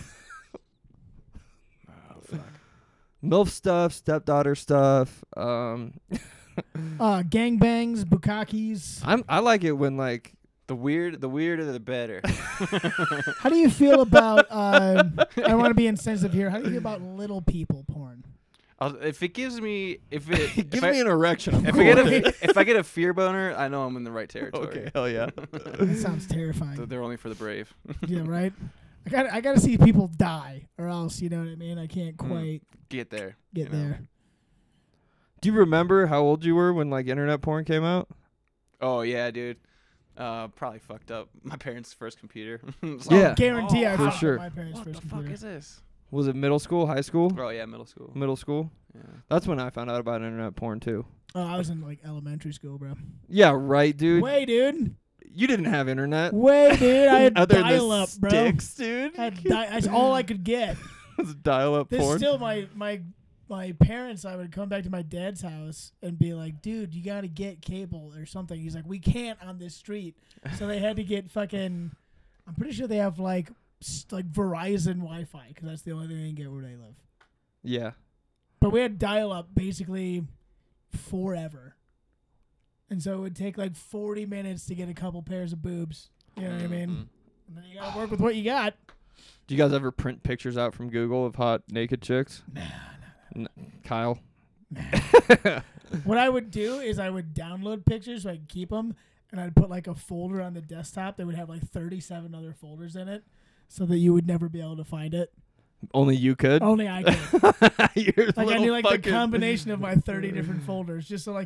Oh fuck. MILF stuff, stepdaughter stuff. Um, Uh, gangbangs, bukakis. I'm I like it when like The weird, the weirder the better. How do you feel about? Uh, I want to be insensitive here. How do you feel about little people porn? I'll, if it gives me, if it, give if me I, an erection. I'm if cool I get with a, it. if I get a fear boner, I know I'm in the right territory. Okay, hell yeah. That sounds So terrifying. they're only for the brave. Yeah, right. I got I got to see people die, or else you know what I mean. I can't Mm. quite Get there. get you know. there. Do you remember how old you were when like internet porn came out? Oh yeah, dude. Uh, probably fucked up my parents' first computer. So- Yeah. Guarantee I For fucked up sure. my parents' What the first fuck computer. is this? Was it middle school, high school, Oh yeah, middle school. middle school? Yeah. That's when I found out about internet porn too. Oh, I was in like elementary school, bro. Yeah, right, dude. Way, dude. You didn't have internet. Way, dude. I had Other than dial the up, bro. sticks, dude. I had di- that's all I could get. It's dial up This porn. still my my my parents. I would come back to my dad's house and be like, "Dude, you got to get cable or something." He's like, "We can't on this street," so they had to get fucking. I'm pretty sure they have like s- like Verizon Wi-Fi because that's the only thing they can get where they live. Yeah. But we had dial up basically forever, and so it would take like forty minutes to get a couple pairs of boobs. You know what I mean? Mhm. And then you gotta work with what you got. Do you guys ever print pictures out from Google of hot naked chicks? Nah, N- Kyle. What I would do is I would download pictures so I could keep them, and I'd put like a folder on the desktop that would have like thirty-seven other folders in it, so that you would never be able to find it. Only you could. Only I could. You're Like I little knew like fucking- the combination of my thirty different folders, just so like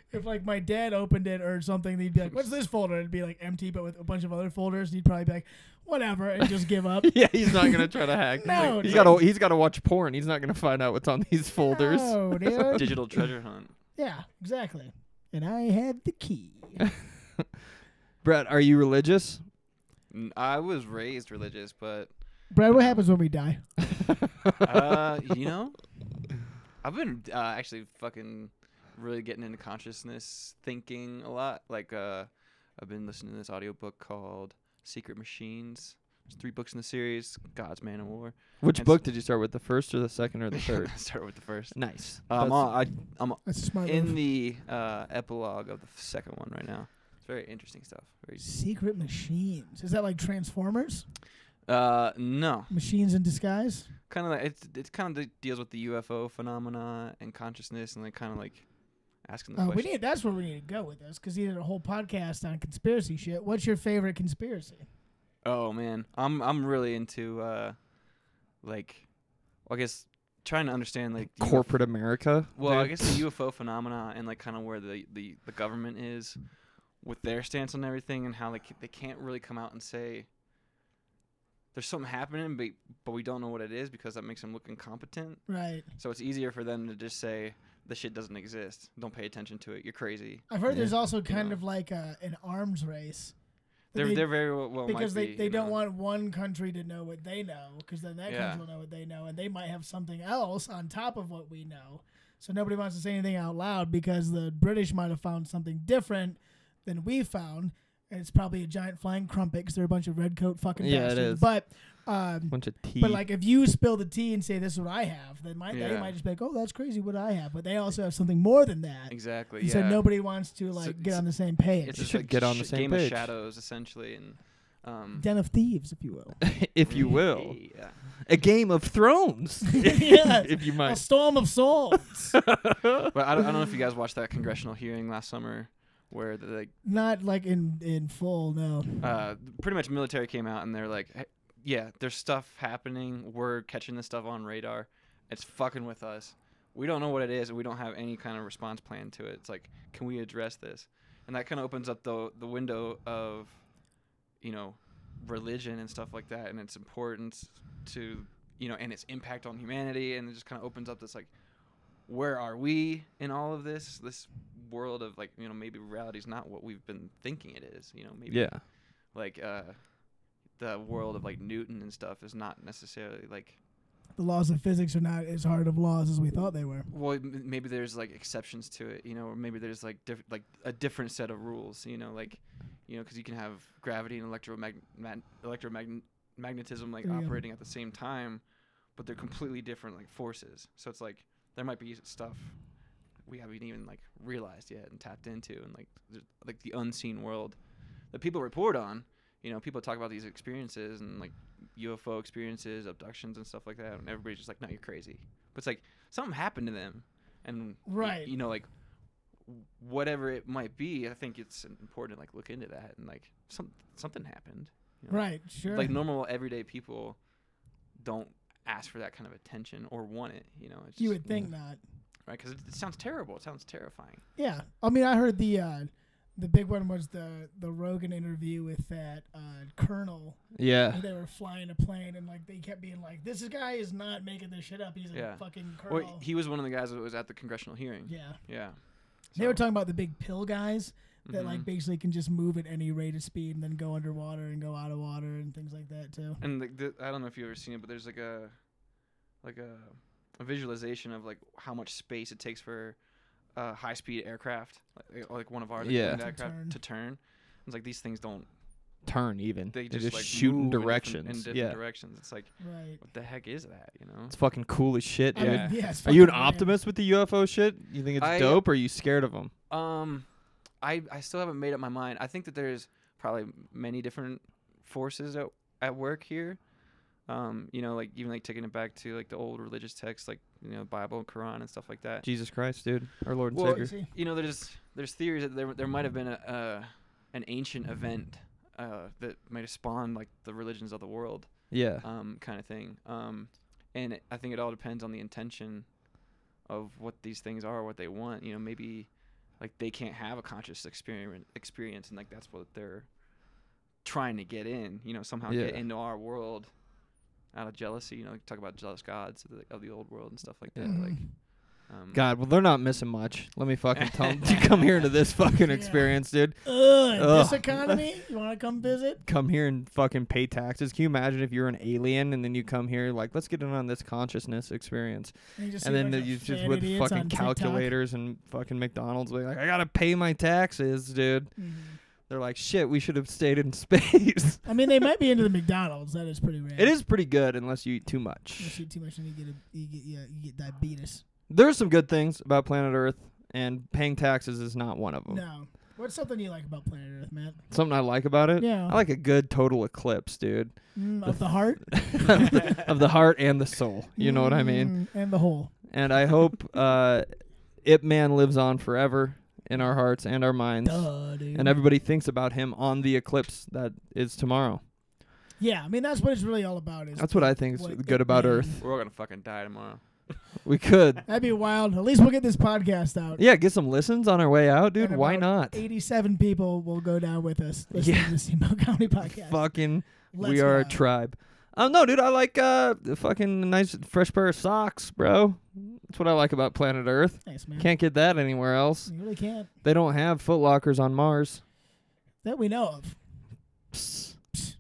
if like my dad opened it or something, he'd be like, "What's this folder?" It'd be like empty, but with a bunch of other folders. And he'd probably be like, "Whatever," and just give up. Yeah, he's not gonna try to hack. No, he's dude. got to he's got to watch porn. He's not gonna find out what's on these folders. No, dude. Digital treasure hunt. Yeah, exactly. And I had the key. Brett, are you religious? N- I was raised religious, but Brad, what happens when we die? uh, you know, I've been uh, actually fucking really getting into consciousness thinking a lot. Like, uh, I've been listening to this audiobook called Secret Machines. There's three books in the series. God's Man of War. Which It's- book did you start with? The first or the second or the third? Start with the first. Nice. Uh, I'm That's- on, I, I'm That's a smart in move. the uh, epilogue of the f- second one right now. It's very interesting stuff. Very. Secret machines. Is that like Transformers? Uh, no. Machines in disguise? Kind of like it's it kind of deals with the U F O phenomena and consciousness and like kind of like asking the Oh, we question. need. That's where we need to go with this because he did a whole podcast on conspiracy shit. What's your favorite conspiracy? Oh man, I'm I'm really into uh, like, well, I guess trying to understand like the Corporate America. U F O, well, I dude. guess the U F O phenomena and like kind of where the, the the government is with their stance on everything and how like they can't really come out and say there's something happening, but but we don't know what it is because that makes them look incompetent. Right. So it's easier for them to just say the shit doesn't exist. Don't pay attention to it. You're crazy. I've heard Yeah. there's also kind know. of like a, an arms race. That They're they- they're very well, well because might they, be, they you don't know. want one country to know what they know because then that Yeah. country will know what they know and they might have something else on top of what we know. So nobody wants to say anything out loud because the British might have found something different than we found. And it's probably a giant flying crumpet because they're a bunch of red coat fucking Yeah, it bastards. is. But um, Bunch of tea. but like if you spill the tea and say this is what I have, then my, they Yeah. might just be like, oh, that's crazy what I have. But they also have something more than that. Exactly. And Yeah. so nobody wants to So like get it's- on the same page. It's You just should like get on the sh- same Game page. of Shadows essentially, and um, Den of thieves, if you will. if you will. Yeah. A Game of Thrones. Yes. if you A might. storm of souls. But I don't, I don't know if you guys watched that congressional hearing last summer, where the, like Not like in in full, no. uh, pretty much military came out and they're like, hey, yeah, there's stuff happening. We're catching this stuff on radar. It's fucking with us. We don't know what it is, and we don't have any kind of response plan to it. It's like, can we address this? And that kind of opens up the the window of, you know, religion and stuff like that, and its importance to, you know, and its impact on humanity, and it just kind of opens up this like, where are we in all of this? This world of like, you know, maybe reality's not what we've been thinking it is. You know, maybe Yeah. like uh, the world of like Newton and stuff is not necessarily like. The laws of physics are not as hard of laws as we thought they were. Well, m- maybe there's like exceptions to it, you know, or maybe there's like diff- like a different set of rules, you know, like, you know, because you can have gravity and electromag- mag- electromagnetism like There you go. operating at the same time, but they're completely different like forces. So it's like there might be stuff we haven't even like realized yet and tapped into, and like there's, like the unseen world that people report on. You know, people talk about these experiences and like U F O experiences, abductions and stuff like that, and everybody's just like, "No, you're crazy." But it's like something happened to them, and y- Right. you know, like w- whatever it might be, I think it's important to like look into that and like some something happened. You know? Right, sure. Like normal everyday people don't ask for that kind of attention or want it. You know, it's you just, would think not. right? Because it, it sounds terrible. It sounds terrifying. Yeah. I mean, I heard the uh, the big one was the the Rogan interview with that uh, colonel. Yeah. They were flying a plane and like they kept being like, "This guy is not making this shit up. He's a Yeah. fucking colonel." Well, he was one of the guys that was at the congressional hearing. yeah. Yeah. They were So, talking about the big pill guys that like mhm. basically can just move at any rate of speed and then go underwater and go out of water and things like that too. And the, the, I don't know if you've ever seen it, but there's like a like a, a visualization of like how much space it takes for a high speed aircraft, like, like one of our Yeah. like, To aircraft turn. to turn. It's like these things don't. Turn even. They They just, just, like shoot in move different- directions. In different yeah. directions. It's like, Right. what the heck is that? You know. It's fucking cool as shit, I dude. mean, yeah, it's Are you an fucking rad. optimist with the U F O shit? You think it's I- dope, or are you scared of them? Um, I I still haven't made up my mind. I think that there's probably many different forces at at work here. Um, you know, like even like taking it back to like the old religious texts, like you know, Bible and Quran and stuff like that. Jesus Christ, dude, our Lord and Well, Savior. See? You know, there's there's theories that there there might have been a uh, an ancient event uh, that might have spawned like the religions of the world, Yeah. um, kind of thing. Um, and it, I think it all depends on the intention of what these things are, what they want. You know, maybe like they can't have a conscious experience experience and like that's what they're trying to get in, you know, somehow Yeah. get into our world out of jealousy, you know, like talk about jealous gods of the, of the old world and stuff like that. Mhm. Like um, God, well, they're not missing much. Let me fucking tell them to come here into this fucking Yeah. experience, dude. Ugh, this Ugh. economy? You want to come visit? Come here and fucking pay taxes. Can you imagine if you're an alien and then you come here like, let's get in on this consciousness experience, And, you just and see a then bunch of you just fat with idiots fucking on TikTok. calculators and fucking McDonald's, like I gotta pay my taxes, dude. Mhm. They're like, shit, we should have stayed in space. I mean, they might be into the McDonald's. That is pretty rare. It is pretty good unless you eat too much. Unless you eat too much, and you get a, you get yeah, you get diabetes. There's some good things about planet Earth, and paying taxes is not one of them. No. What's something you like about planet Earth, Matt? Something I like about it? Yeah. I like a good total eclipse, dude. Mm, of the heart. of, the, of the heart and the soul. You know what I mean? Mm, and the whole. And I hope uh, Ip Man lives on forever in our hearts and our minds. Duh, dude. And everybody thinks about him on the eclipse that is tomorrow. Yeah, I mean that's what it's really all about. Is That's what I think is what good Ip about Man- Earth. we're all gonna fucking die tomorrow. We could. That'd be wild. At least we'll get this podcast out. Yeah, get some listens on our way out, dude. And Why about not? eighty-seven people will go down with us listening Yeah. to the Steamboat Comedy Podcast. Fucking, Let's we are go. a tribe. Oh, no, dude, I like uh, the fucking nice fresh pair of socks, bro. That's what I like about planet Earth. Thanks, man. Can't get that anywhere else. You really can't. They don't have Foot Lockers on Mars. That we know of. Psst.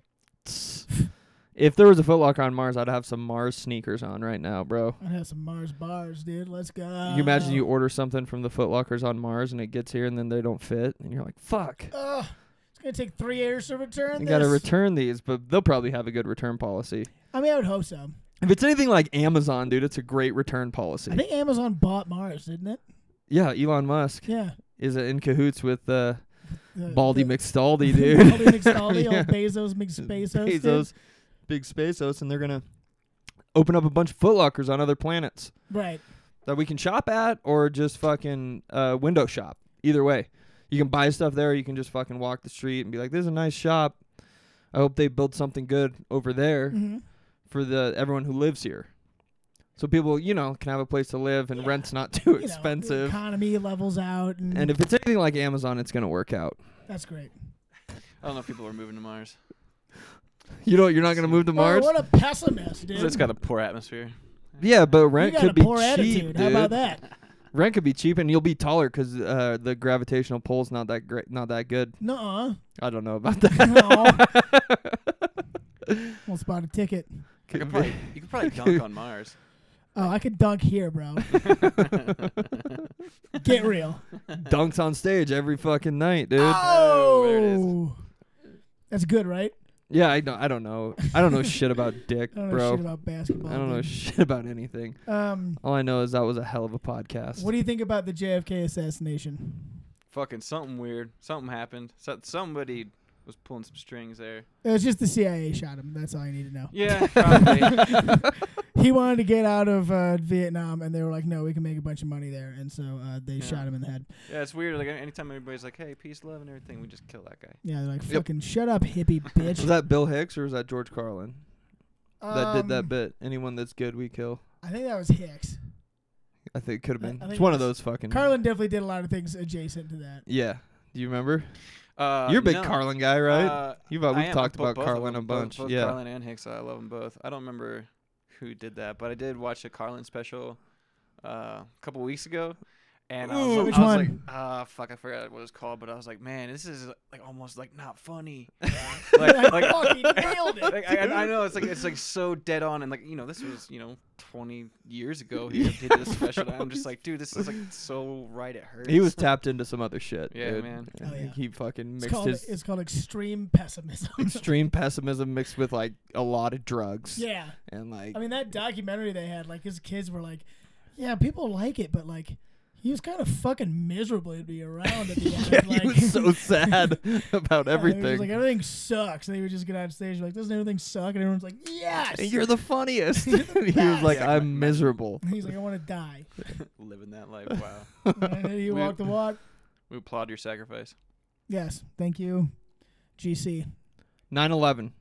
Psst. If there was a Foot Locker on Mars, I'd have some Mars sneakers on right now, bro. I'd have some Mars bars, dude. Let's go. Can you imagine you order something from the Foot Lockers on Mars and it gets here and then they don't fit, and you're like, fuck. Ugh, it's gonna take three years to return You this. got to return these, but they'll probably have a good return policy. I mean, I would hope so. If it's anything like Amazon, dude, it's a great return policy. I think Amazon bought Mars, didn't it? Yeah, Elon Musk Yeah. is in cahoots with uh, The, Baldy the, McStaldy, dude. Baldy McStaldy, Yeah. old Bezos McSpazos. dude. Bezos, big Spacos, and they're gonna open up a bunch of Foot Lockers on other planets Right. that we can shop at, or just fucking uh, window shop. Either way, you can buy stuff there. You can just fucking walk the street and be like, "This is a nice shop. I hope they build something good over there Mm-hmm. for the everyone who lives here." So people, you know, can have a place to live and Yeah. rent's not too You know, the expensive. economy levels out, and, And if it's anything like Amazon, it's gonna work out. that's great. I don't know if people are moving to Mars. You know, you're not gonna move to Mars. Oh, what a pessimist, dude. It's got a poor atmosphere. Yeah, but you rent got could a be poor cheap, attitude. dude. How about that? Rent could be cheap, and you'll be taller because uh, the gravitational pull's not that great, not that good. Nuh-uh. I don't know about that. We'll spot a ticket. You Could could be. probably, you could probably dunk on Mars. Oh, I could dunk here, bro. Get real. Dunks on stage every fucking night, dude. Oh, there it is. That's good, right? Yeah, I don't. I don't know. I don't know shit about dick, I don't know bro. shit about basketball. I don't know dude. shit about anything. Um, All I know is that was a hell of a podcast. what do you think about the J F K assassination? Fucking something weird. Something happened. So, somebody was pulling some strings there. It was just the C I A shot him. That's all I need to know. Yeah, probably. He wanted to get out of uh, Vietnam, and they were like, "No, we can make a bunch of money there," and so uh, they Yeah. shot him in the head. Yeah, it's weird. Like anytime everybody's like, "Hey, peace, love, and everything," we just kill that guy. Yeah, they're like, Yep. "Fucking shut up, hippie bitch." Was that Bill Hicks or was that George Carlin that did that Um, bit? Anyone that's good, we kill. I think that was Hicks. I think it could have I- been. I think It's one it of was- those fucking. Carlin definitely did a lot of things adjacent to that. Yeah. Do you remember? Uh, You're a big no. Carlin guy, right? Uh, You've uh, I we've am. talked Bo- about both of Carlin a them. Both- bunch. Both yeah. Carlin and Hicks, I love them both. I don't remember who did that, but I did watch a Carlin special uh, a couple weeks ago, and I was, Ooh, like- which I was like, one? ah, fuck, I forgot what it was called, but I was like, man, this is like almost like not funny. Like, like, like, fucking nailed it. like, I, I know it's like it's like so dead on, and like you know this was you know twenty years ago he did this special. And I'm just like, dude, this is like so right. It hurts. He was tapped into some other shit. Yeah, dude. man. And Oh, yeah. He fucking It's mixed called, his it's called extreme pessimism. extreme pessimism mixed with like a lot of drugs. Yeah. And like I mean, that documentary they had, like, his kids were like, yeah, people like it, but, like, he was kind of fucking miserable to be around at the end. yeah, like, he was so sad about yeah, he everything. was like, everything sucks. And he would just get on stage like, doesn't everything suck? And everyone's like, yes. And you're the funniest. You're the he was best. like, Yeah, I'm miserable. And he's like, I want to die. living that life. Wow. And then he We- walked the walk. We applaud your sacrifice. Yes. Thank you, G C. nine eleven.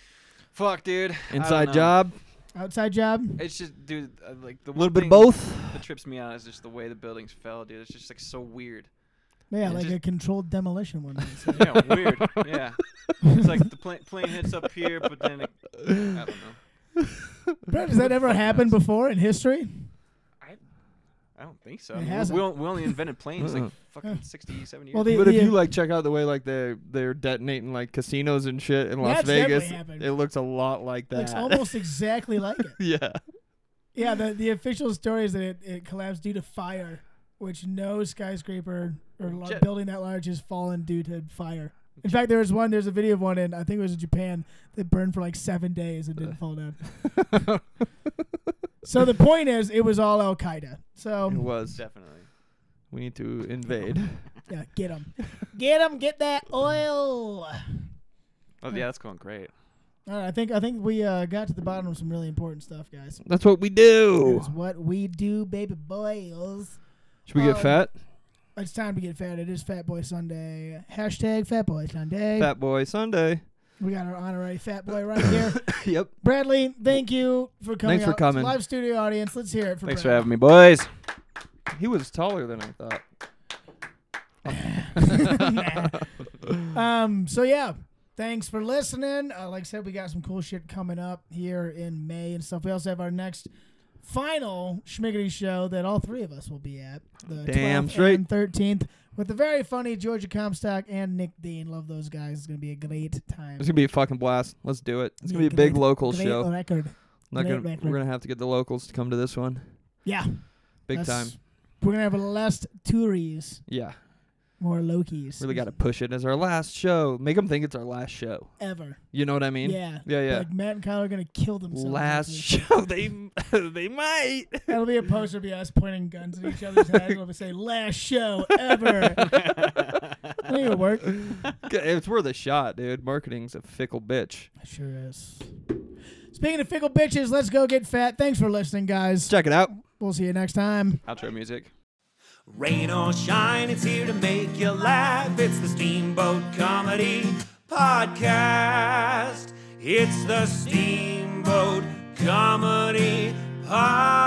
Fuck, dude. I don't Inside know. job. Outside job. It's just, dude. Uh, like the A little one bit thing, of both. that trips me out is just the way the buildings fell, dude. It's just like so weird. Yeah, And like just- a controlled demolition one. might say. Yeah, weird. Yeah, it's like the plane plane hits up here, but then it, I don't know. Brett, has that ever happened before in history? I don't think so. It I mean, hasn't. we, on- we only invented planes like Uh-uh. fucking sixty, seventy years Well, ago. the- But if the- you like check out the way like they they're detonating like casinos and shit in Las That's Vegas, definitely happened. it looks a lot like that. Looks almost exactly like it. yeah. Yeah, the the official story is that it, it collapsed due to fire, which no skyscraper or lar- Jet- building that large has fallen due to fire. In fact, there was one. There's a video of one in I think it was in Japan that burned for like seven days and didn't fall down. So the point is, it was all Al Qaeda. So It was. Definitely. We need to invade. yeah, get them, get them, get that oil. Oh yeah, that's going great. All right, I think I think we uh, got to the bottom of some really important stuff, guys. That's what we do. It's what we do, baby boys. Should we get Um, fat? It's time to get fat. It is Fat Boy Sunday. Hashtag Fat Boy Sunday. Fat Boy Sunday. We got our honorary Fat Boy right here. Yep. Bradley, thank you for coming. Thanks for out. coming. Live studio audience. Let's hear it for Thanks for Bradley. having me, boys. He was taller than I thought. um. So yeah, thanks for listening. Uh, like I said, we got some cool shit coming up here in May and stuff. We also have our next final Schmiggity show that all three of us will be at. The Damn twelfth straight. and thirteenth with the very funny Georgia Comstock and Nick Dean. Love those guys. It's gonna be a great time. It's gonna be a fucking blast. Let's do it. It's Yeah, gonna be a big great- local great show. record. Not great gonna, record. we're gonna have to get the locals to come to this one. Yeah. Big That's- time. We're gonna have less touries, Yeah. more Lokis. Really got to push it as our last show. Make them think it's our last show. ever. You know what I mean? Yeah. Yeah, yeah. Like Matt and Kyle are gonna kill themselves. Last after this. show. They they might. That'll be a poster. Be us pointing guns at each other's heads. It'll say "Last show ever." I think it'll work. It's worth a shot, dude. Marketing's a fickle bitch. It sure is. Speaking of fickle bitches, let's go get fat. Thanks for listening, guys. Check it out. We'll see you next time. Outro music. Rain or shine, it's here to make you laugh. It's the Steamboat Comedy Podcast. It's the Steamboat Comedy Podcast.